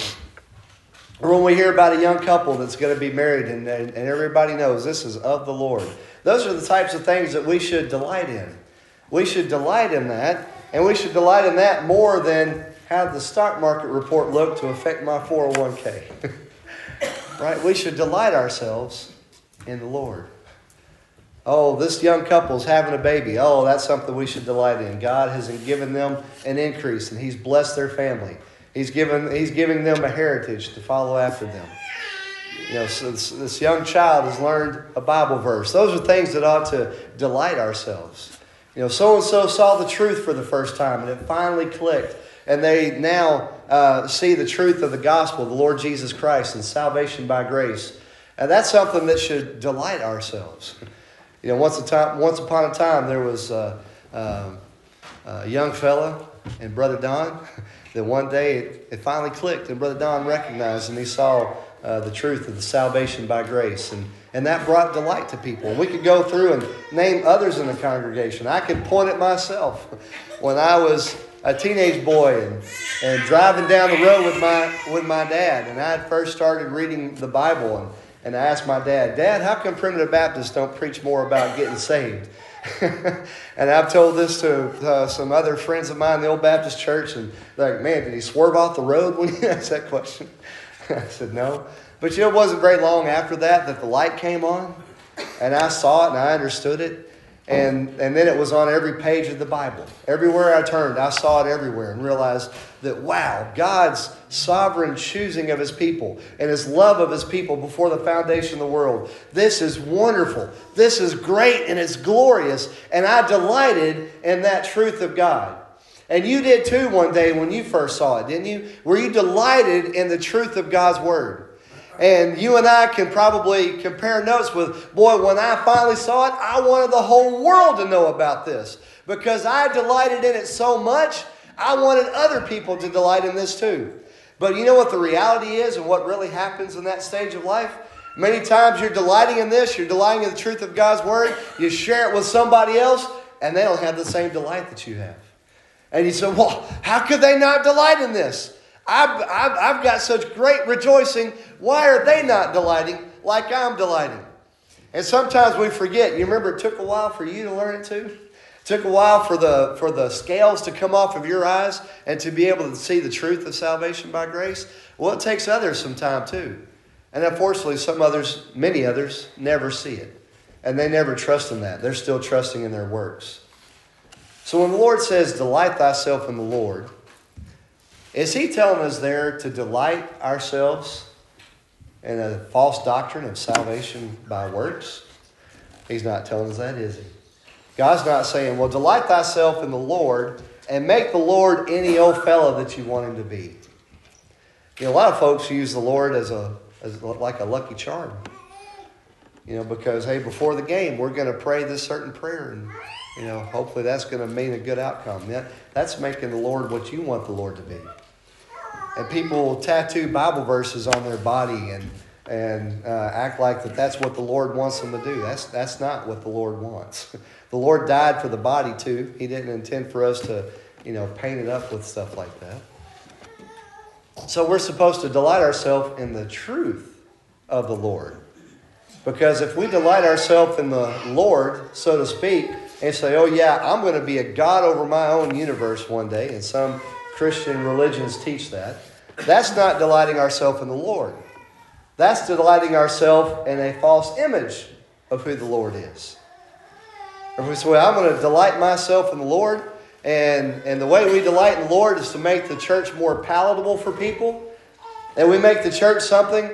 Or when we hear about a young couple that's going to be married and, and, and everybody knows this is of the Lord. Those are the types of things that we should delight in. We should delight in that, and we should delight in that more than how the stock market report looked to affect my four oh one k. Right? We should delight ourselves in the Lord. Oh, this young couple's having a baby. Oh, that's something we should delight in. God has given them an increase, and He's blessed their family. He's given, he's giving them a heritage to follow after them. You know, so this, this young child has learned a Bible verse. Those are things that ought to delight ourselves. You know, so-and-so saw the truth for the first time, and it finally clicked. And they now uh, see the truth of the gospel, the Lord Jesus Christ, and salvation by grace. And that's something that should delight ourselves. You know, once, a time, once upon a time, there was uh, um, a young fella and Brother Don. That one day it, it finally clicked, and Brother Don recognized, and he saw uh, the truth of the salvation by grace. And, and that brought delight to people. And we could go through and name others in the congregation. I could point at myself. When I was a teenage boy and, and driving down the road with my with my dad, and I had first started reading the Bible, and, and I asked my dad, Dad, how come Primitive Baptists don't preach more about getting saved? And I've told this to uh, some other friends of mine in the Old Baptist Church, and they're like, man, did he swerve off the road when you asked that question? I said, no. But you know, it wasn't very long after that that the light came on, and I saw it and I understood it. And, and then it was on every page of the Bible. Everywhere I turned, I saw it everywhere and realized that, wow, God's sovereign choosing of His people and His love of His people before the foundation of the world. This is wonderful. This is great and it's glorious. And I delighted in that truth of God. And you did too one day when you first saw it, didn't you? Were you delighted in the truth of God's Word? And you and I can probably compare notes with, boy, when I finally saw it, I wanted the whole world to know about this. Because I delighted in it so much, I wanted other people to delight in this too. But you know what the reality is and what really happens in that stage of life? Many times you're delighting in this, you're delighting in the truth of God's Word, you share it with somebody else, and they don't have the same delight that you have. And you say, well, how could they not delight in this? I've, I've, I've got such great rejoicing. Why are they not delighting like I'm delighting? And sometimes we forget. You remember it took a while for you to learn it too? It took a while for the, for the scales to come off of your eyes and to be able to see the truth of salvation by grace. Well, it takes others some time too. And unfortunately, some others, many others, never see it. And they never trust in that. They're still trusting in their works. So when the Lord says, delight thyself in the Lord, is He telling us there to delight ourselves in a false doctrine of salvation by works? He's not telling us that, is He? God's not saying, well, delight thyself in the Lord and make the Lord any old fellow that you want Him to be. You know, a lot of folks use the Lord as a as like a lucky charm. You know, because, hey, before the game, we're going to pray this certain prayer, and, you know, hopefully that's going to mean a good outcome. That, that's making the Lord what you want the Lord to be. And people tattoo Bible verses on their body and and uh, act like that that's what the Lord wants them to do. That's that's not what the Lord wants. The Lord died for the body too. He didn't intend for us to, you know, paint it up with stuff like that. So we're supposed to delight ourselves in the truth of the Lord. Because if we delight ourselves in the Lord, so to speak, and say, oh yeah, I'm going to be a God over my own universe one day, and some Christian religions teach that. That's not delighting ourselves in the Lord. That's delighting ourselves in a false image of who the Lord is. If we say, well, I'm going to delight myself in the Lord, and, and the way we delight in the Lord is to make the church more palatable for people, and we make the church something,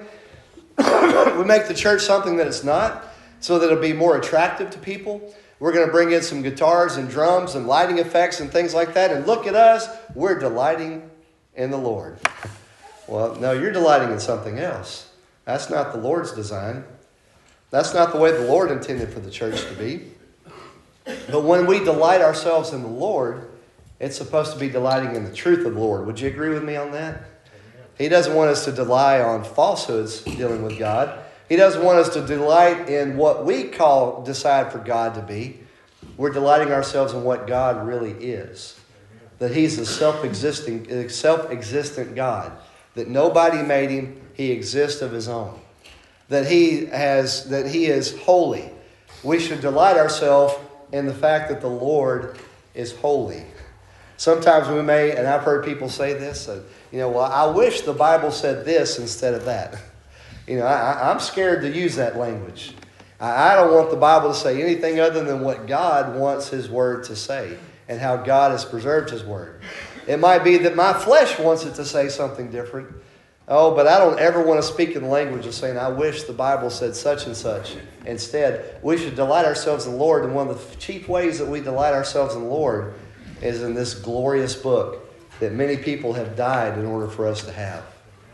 we make the church something that it's not, so that it'll be more attractive to people. We're going to bring in some guitars and drums and lighting effects and things like that, and look at us, we're delighting in the Lord. Well, no, you're delighting in something else. That's not the Lord's design. That's not the way the Lord intended for the church to be. But when we delight ourselves in the Lord, it's supposed to be delighting in the truth of the Lord. Would you agree with me on that? He doesn't want us to rely on falsehoods dealing with God. He doesn't want us to delight in what we call, decide for God to be. We're delighting ourselves in what God really is. That He's a self-existing, self-existent God. That nobody made Him. He exists of His own. That He has, that He is holy. We should delight ourselves in the fact that the Lord is holy. Sometimes we may, and I've heard people say this, uh, you know, well, I wish the Bible said this instead of that. You know, I, I'm scared to use that language. I, I don't want the Bible to say anything other than what God wants His Word to say and how God has preserved His Word. It might be that my flesh wants it to say something different. Oh, but I don't ever want to speak in the language of saying, I wish the Bible said such and such. Instead, we should delight ourselves in the Lord. And one of the chief ways that we delight ourselves in the Lord is in this glorious book that many people have died in order for us to have.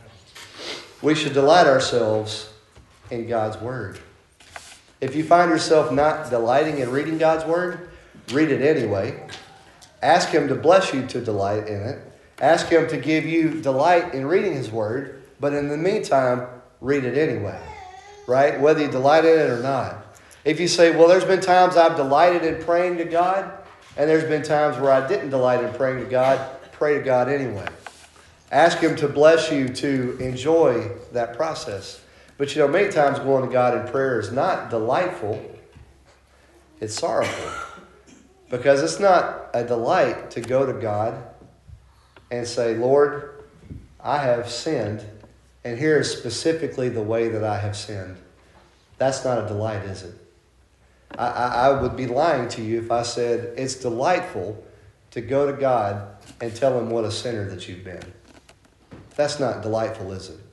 We should delight ourselves in God's Word. If you find yourself not delighting in reading God's Word, read it anyway. Ask Him to bless you to delight in it. Ask Him to give you delight in reading His Word, but in the meantime, read it anyway, right? Whether you delight in it or not. If you say, well, there's been times I've delighted in praying to God, and there's been times where I didn't delight in praying to God, pray to God anyway. Ask Him to bless you to enjoy that process. But you know, many times going to God in prayer is not delightful, it's sorrowful. Because it's not a delight to go to God and say, Lord, I have sinned, and here is specifically the way that I have sinned. That's not a delight, is it? I, I, I would be lying to you if I said it's delightful to go to God and tell Him what a sinner that you've been. That's not delightful, is it?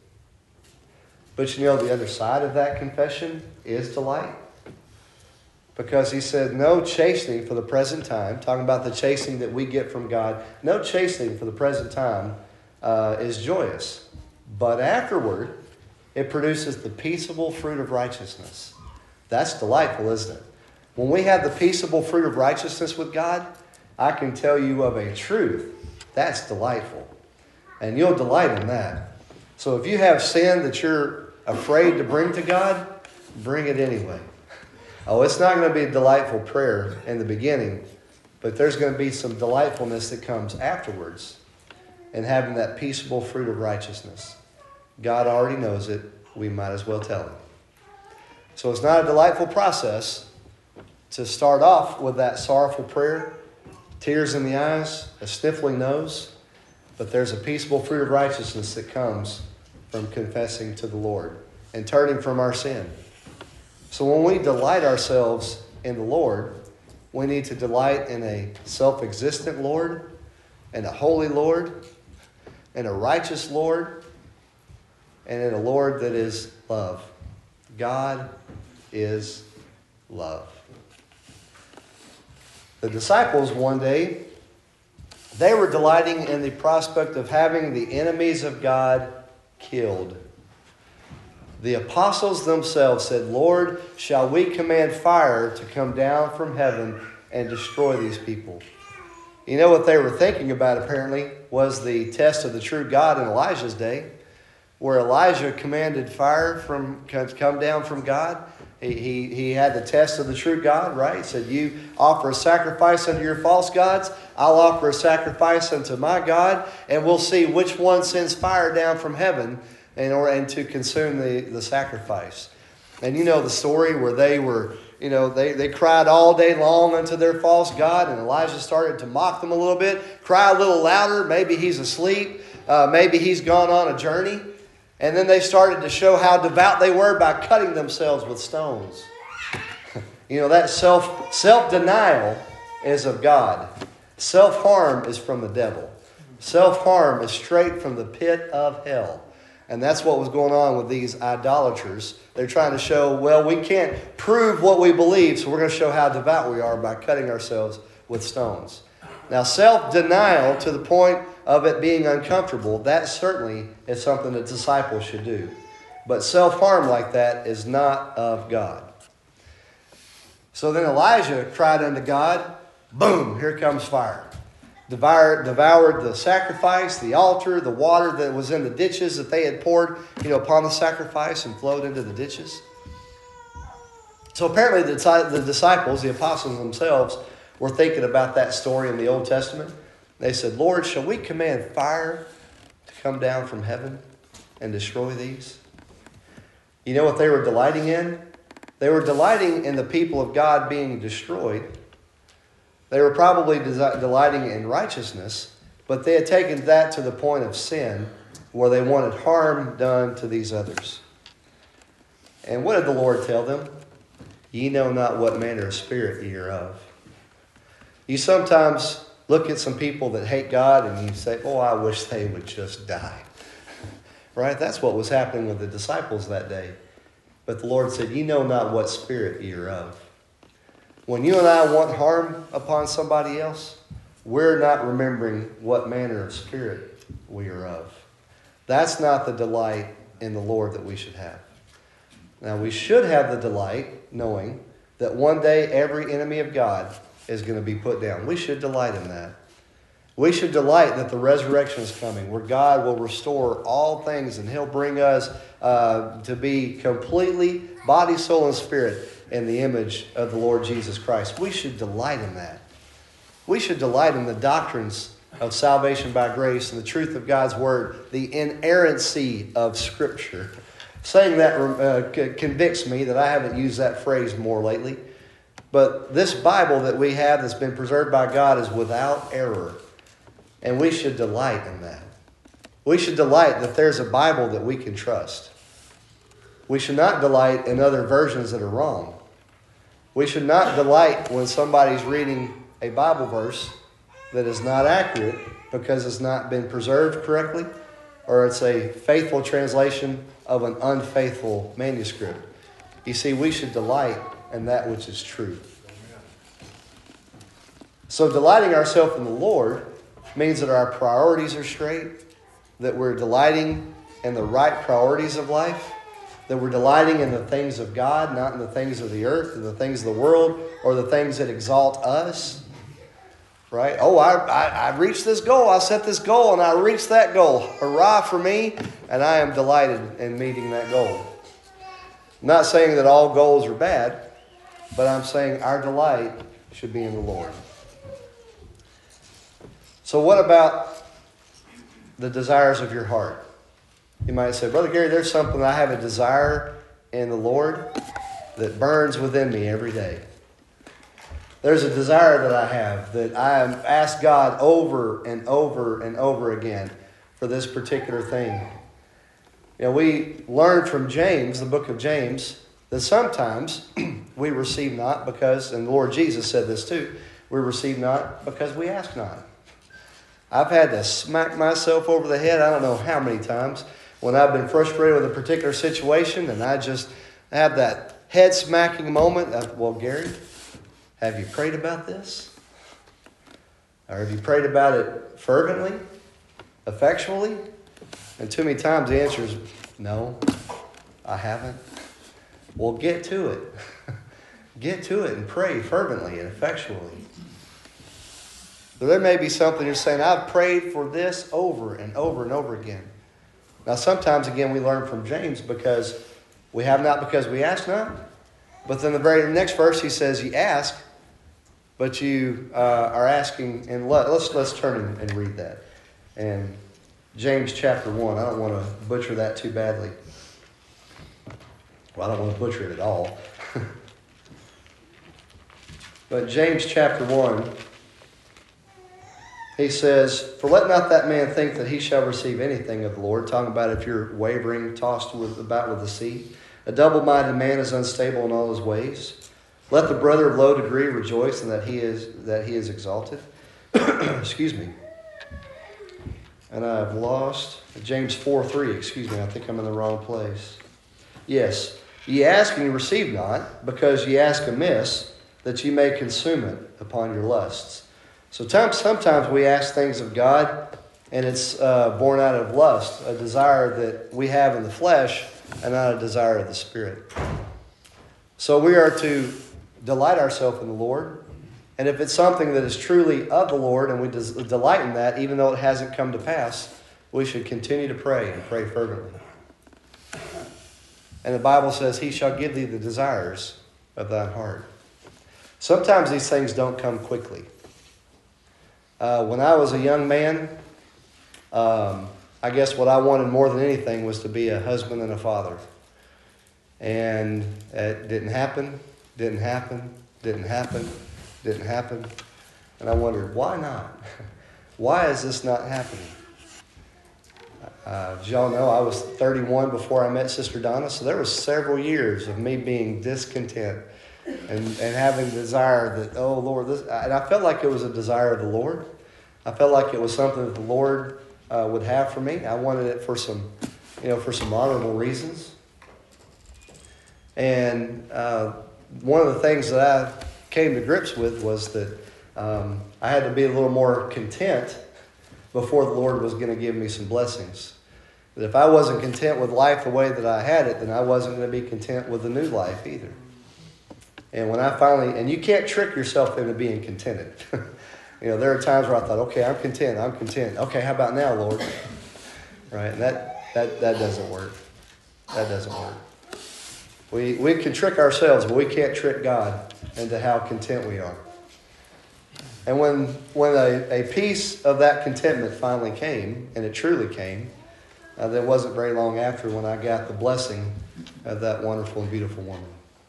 But you know, the other side of that confession is delight. Because He said, no chastening for the present time, talking about the chastening that we get from God, no chastening for the present time uh, is joyous. But afterward, it produces the peaceable fruit of righteousness. That's delightful, isn't it? When we have the peaceable fruit of righteousness with God, I can tell you of a truth. That's delightful. And you'll delight in that. So if you have sin that you're afraid to bring to God, bring it anyway. Oh, it's not going to be a delightful prayer in the beginning, but there's going to be some delightfulness that comes afterwards in having that peaceable fruit of righteousness. God already knows it. We might as well tell Him. So it's not a delightful process to start off with that sorrowful prayer, tears in the eyes, a sniffling nose, but there's a peaceable fruit of righteousness that comes from confessing to the Lord and turning from our sin. So when we delight ourselves in the Lord, we need to delight in a self-existent Lord, and a holy Lord, and a righteous Lord, and in a Lord that is love. God is love. The disciples one day, they were delighting in the prospect of having the enemies of God killed. The apostles themselves said, Lord, shall we command fire to come down from heaven and destroy these people? You know what they were thinking about, apparently, was the test of the true God in Elijah's day, where Elijah commanded fire from to come down from God. He, he, he had the test of the true God, right? He said, you offer a sacrifice unto your false gods, I'll offer a sacrifice unto my God, and we'll see which one sends fire down from heaven in order and to consume the, the sacrifice. And you know the story where they were, you know, they, they cried all day long unto their false god, and Elijah started to mock them a little bit, cry a little louder, maybe he's asleep, uh, maybe he's gone on a journey. And then they started to show how devout they were by cutting themselves with stones. You know, that self, self-denial is of God. Self-harm is from the devil. Self-harm is straight from the pit of hell. And that's what was going on with these idolaters. They're trying to show, well, we can't prove what we believe, so we're going to show how devout we are by cutting ourselves with stones. Now, self-denial to the point of it being uncomfortable, that certainly is something that disciples should do. But self-harm like that is not of God. So then Elijah cried unto God, boom, here comes fire. Devoured, devoured the sacrifice, the altar, the water that was in the ditches that they had poured, you know, upon the sacrifice and flowed into the ditches. So apparently the, the disciples, the apostles themselves, were thinking about that story in the Old Testament. They said, Lord, shall we command fire to come down from heaven and destroy these? You know what they were delighting in? They were delighting in the people of God being destroyed. They were probably desi- delighting in righteousness, but they had taken that to the point of sin where they wanted harm done to these others. And what did the Lord tell them? Ye know not what manner of spirit ye are of. You sometimes look at some people that hate God and you say, oh, I wish they would just die. Right? That's what was happening with the disciples that day. But the Lord said, ye know not what spirit ye are of. When you and I want harm upon somebody else, we're not remembering what manner of spirit we are of. That's not the delight in the Lord that we should have. Now, we should have the delight knowing that one day every enemy of God is going to be put down. We should delight in that. We should delight that the resurrection is coming, where God will restore all things and He'll bring us uh, to be completely body, soul, and spirit in the image of the Lord Jesus Christ. We should delight in that. We should delight in the doctrines of salvation by grace and the truth of God's Word, the inerrancy of Scripture. Saying that uh, convicts me that I haven't used that phrase more lately. But this Bible that we have that's been preserved by God is without error. And we should delight in that. We should delight that there's a Bible that we can trust. We should not delight in other versions that are wrong. We should not delight when somebody's reading a Bible verse that is not accurate because it's not been preserved correctly, or it's a faithful translation of an unfaithful manuscript. You see, we should delight in that which is true. So delighting ourselves in the Lord means that our priorities are straight, that we're delighting in the right priorities of life, that we're delighting in the things of God, not in the things of the earth, and the things of the world, or the things that exalt us. Right? Oh, I, I, I reached this goal. I set this goal, and I reached that goal. Hurrah for me, and I am delighted in meeting that goal. I'm not saying that all goals are bad, but I'm saying our delight should be in the Lord. So what about the desires of your heart? You might say, Brother Gary, there's something I have a desire in the Lord that burns within me every day. There's a desire that I have that I ask God over and over and over again for this particular thing. You know, we learned from James, the book of James, that sometimes we receive not because, and the Lord Jesus said this too, we receive not because we ask not. I've had to smack myself over the head I don't know how many times when I've been frustrated with a particular situation and I just have that head smacking moment of, well, Gary, have you prayed about this? Or have you prayed about it fervently, effectually? And too many times the answer is, no, I haven't. Well, get to it. Get to it and pray fervently and effectually. So there may be something you're saying, I've prayed for this over and over and over again. Now, sometimes, again, we learn from James because we have not because we ask not. But then the very next verse, he says, you ask, but you uh, are asking in love. Let's, let's turn and read that. And James chapter one, I don't want to butcher that too badly. Well, I don't want to butcher it at all. But James chapter one, he says, for let not that man think that he shall receive anything of the Lord. Talking about if you're wavering, tossed with, about with the sea. A double-minded man is unstable in all his ways. Let the brother of low degree rejoice in that he is that he is exalted. Excuse me. And I've lost James four three. Excuse me, I think I'm in the wrong place. Yes. Ye ask and ye receive not, because ye ask amiss, that ye may consume it upon your lusts. So sometimes we ask things of God, and it's uh, born out of lust, a desire that we have in the flesh, and not a desire of the Spirit. So we are to delight ourselves in the Lord. And if it's something that is truly of the Lord and we des- delight in that, even though it hasn't come to pass, we should continue to pray and pray fervently. And the Bible says, He shall give thee the desires of thine heart. Sometimes these things don't come quickly. Uh, when I was a young man, um, I guess what I wanted more than anything was to be a husband and a father. And it didn't happen, didn't happen, didn't happen. Didn't happen. And I wondered, why not? Why is this not happening? Uh, as y'all know, I was thirty-one before I met Sister Donna, so there was several years of me being discontent and, and having the desire that, oh, Lord, this, and I felt like it was a desire of the Lord. I felt like it was something that the Lord uh, would have for me. I wanted it for some, you know, for some honorable reasons. And uh, one of the things that I came to grips with was that um, I had to be a little more content before the Lord was going to give me some blessings. That if I wasn't content with life the way that I had it, then I wasn't going to be content with the new life either. And when I finally, and you can't trick yourself into being contented. You know, there are times where I thought, okay, I'm content, I'm content. Okay, how about now, Lord? Right? And that that that doesn't work. That doesn't work. We we can trick ourselves, but we can't trick God into how content we are. And when when a, a piece of that contentment finally came, and it truly came, uh, that wasn't very long after when I got the blessing of that wonderful and beautiful woman.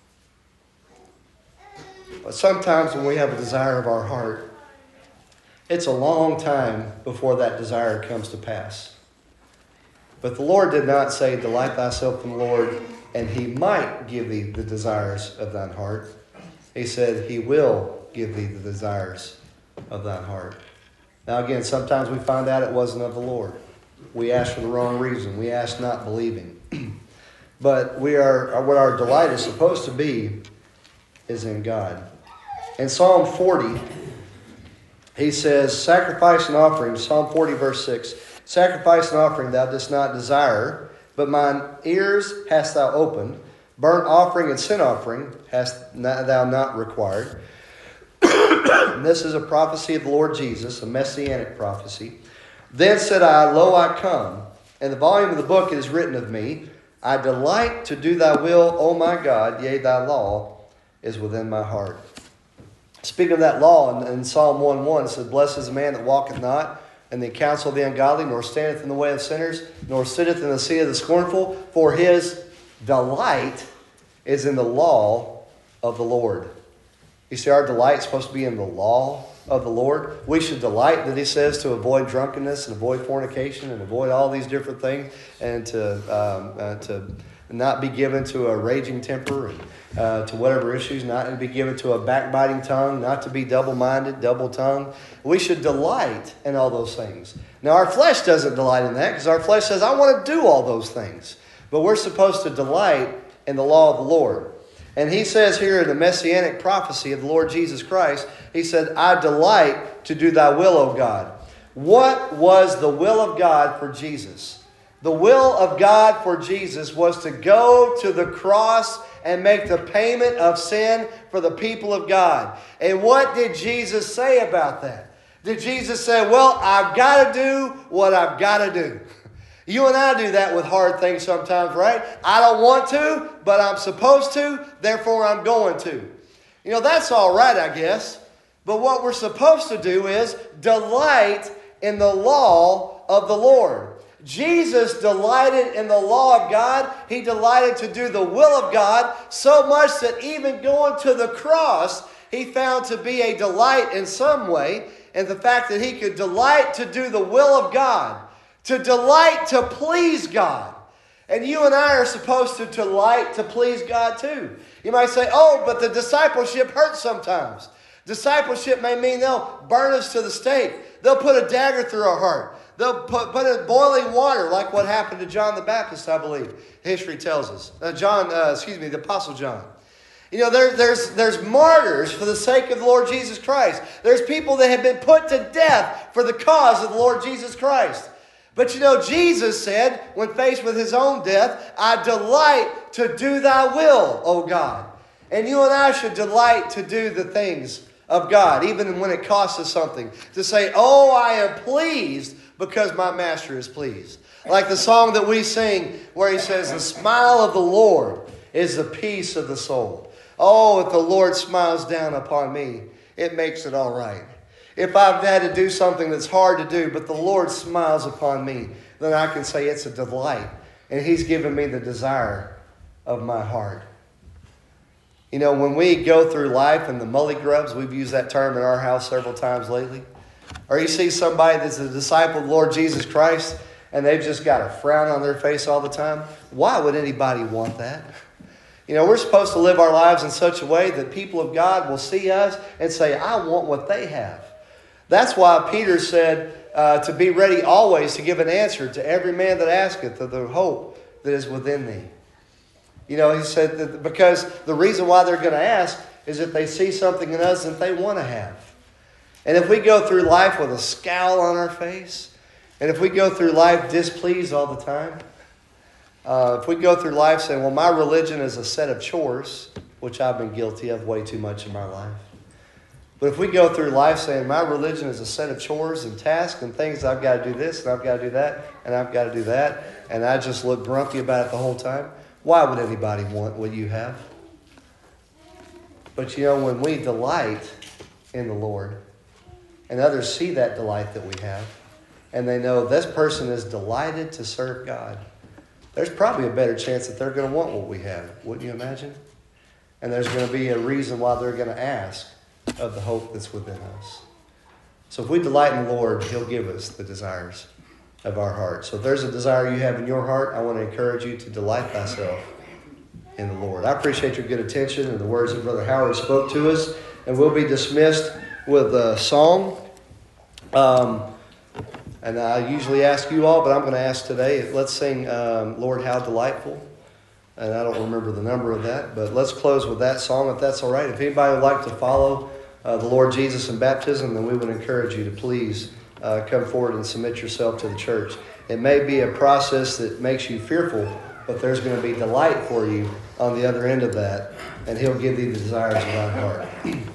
But sometimes when we have a desire of our heart, it's a long time before that desire comes to pass. But the Lord did not say, delight thyself in the Lord, and He might give thee the desires of thine heart. He said, He will give thee the desires of thine heart. Now again, sometimes we find out it wasn't of the Lord. We ask for the wrong reason. We ask not believing. But we are what our delight is supposed to be is in God. In Psalm forty, he says, sacrifice and offering, Psalm forty verse six, sacrifice and offering thou didst not desire, but mine ears hast thou opened. Burnt offering and sin offering hast thou not required. This is a prophecy of the Lord Jesus, a messianic prophecy. Then said I, lo, I come. In the volume of the book it is written of me, I delight to do thy will, O my God, yea, thy law is within my heart. Speaking of that law, in, in Psalm one one, it says, blessed is the man that walketh not in the counsel of the ungodly, nor standeth in the way of sinners, nor sitteth in the seat of the scornful, for his delight is in the law of the Lord. You see, our delight is supposed to be in the law of the Lord. We should delight, that he says, to avoid drunkenness and avoid fornication and avoid all these different things, and to um, uh, to not be given to a raging temper and uh, to whatever issues, not to be given to a backbiting tongue, not to be double-minded, double-tongued. We should delight in all those things. Now, our flesh doesn't delight in that, because our flesh says, I want to do all those things. But we're supposed to delight in the law of the Lord. And he says here in the messianic prophecy of the Lord Jesus Christ, he said, I delight to do thy will, O God. What was the will of God for Jesus? The will of God for Jesus was to go to the cross and make the payment of sin for the people of God. And what did Jesus say about that? Did Jesus say, well, I've got to do what I've got to do? You and I do that with hard things sometimes, right? I don't want to, but I'm supposed to, therefore I'm going to. You know, that's all right, I guess. But what we're supposed to do is delight in the law of the Lord. Jesus delighted in the law of God. He delighted to do the will of God so much that even going to the cross, he found to be a delight in some way. And the fact that he could delight to do the will of God, to delight to please God. And you and I are supposed to delight to please God too. You might say, oh, but the discipleship hurts sometimes. Discipleship may mean they'll burn us to the stake. They'll put a dagger through our heart. They'll put, put in boiling water, like what happened to John the Baptist, I believe. History tells us. Uh, John, uh, excuse me, the Apostle John. You know, there, there's, there's martyrs for the sake of the Lord Jesus Christ. There's people that have been put to death for the cause of the Lord Jesus Christ. But you know, Jesus said, when faced with his own death, I delight to do thy will, O God. And you and I should delight to do the things of God, even when it costs us something. To say, oh, I am pleased because my master is pleased. Like the song that we sing where he says, the smile of the Lord is the peace of the soul. Oh, if the Lord smiles down upon me, it makes it all right. If I've had to do something that's hard to do, but the Lord smiles upon me, then I can say it's a delight. And he's given me the desire of my heart. You know, when we go through life and the mully grubs, we've used that term in our house several times lately. Or you see somebody that's a disciple of the Lord Jesus Christ and they've just got a frown on their face all the time. Why would anybody want that? You know, we're supposed to live our lives in such a way that people of God will see us and say, I want what they have. That's why Peter said uh, to be ready always to give an answer to every man that asketh of the hope that is within thee. You know, he said that because the reason why they're going to ask is if they see something in us that they want to have. And if we go through life with a scowl on our face, and if we go through life displeased all the time, uh, if we go through life saying, well, my religion is a set of chores, which I've been guilty of way too much in my life. But if we go through life saying my religion is a set of chores and tasks and things, I've got to do this and I've got to do that and I've got to do that, and I just look grumpy about it the whole time, why would anybody want what you have? But you know, when we delight in the Lord and others see that delight that we have and they know this person is delighted to serve God, there's probably a better chance that they're going to want what we have. Wouldn't you imagine? And there's going to be a reason why they're going to ask of the hope that's within us. So if we delight in the Lord, he'll give us the desires of our heart. So if there's a desire you have in your heart, I want to encourage you to delight thyself in the Lord. I appreciate your good attention and the words that Brother Howard spoke to us. And we'll be dismissed with a song. Um, and I usually ask you all, but I'm going to ask today. Let's sing um, Lord, How Delightful. And I don't remember the number of that, but let's close with that song if that's all right. If anybody would like to follow uh, the Lord Jesus in baptism, then we would encourage you to please uh, come forward and submit yourself to the church. It may be a process that makes you fearful, but there's going to be delight for you on the other end of that, and he'll give thee the desires of thy heart.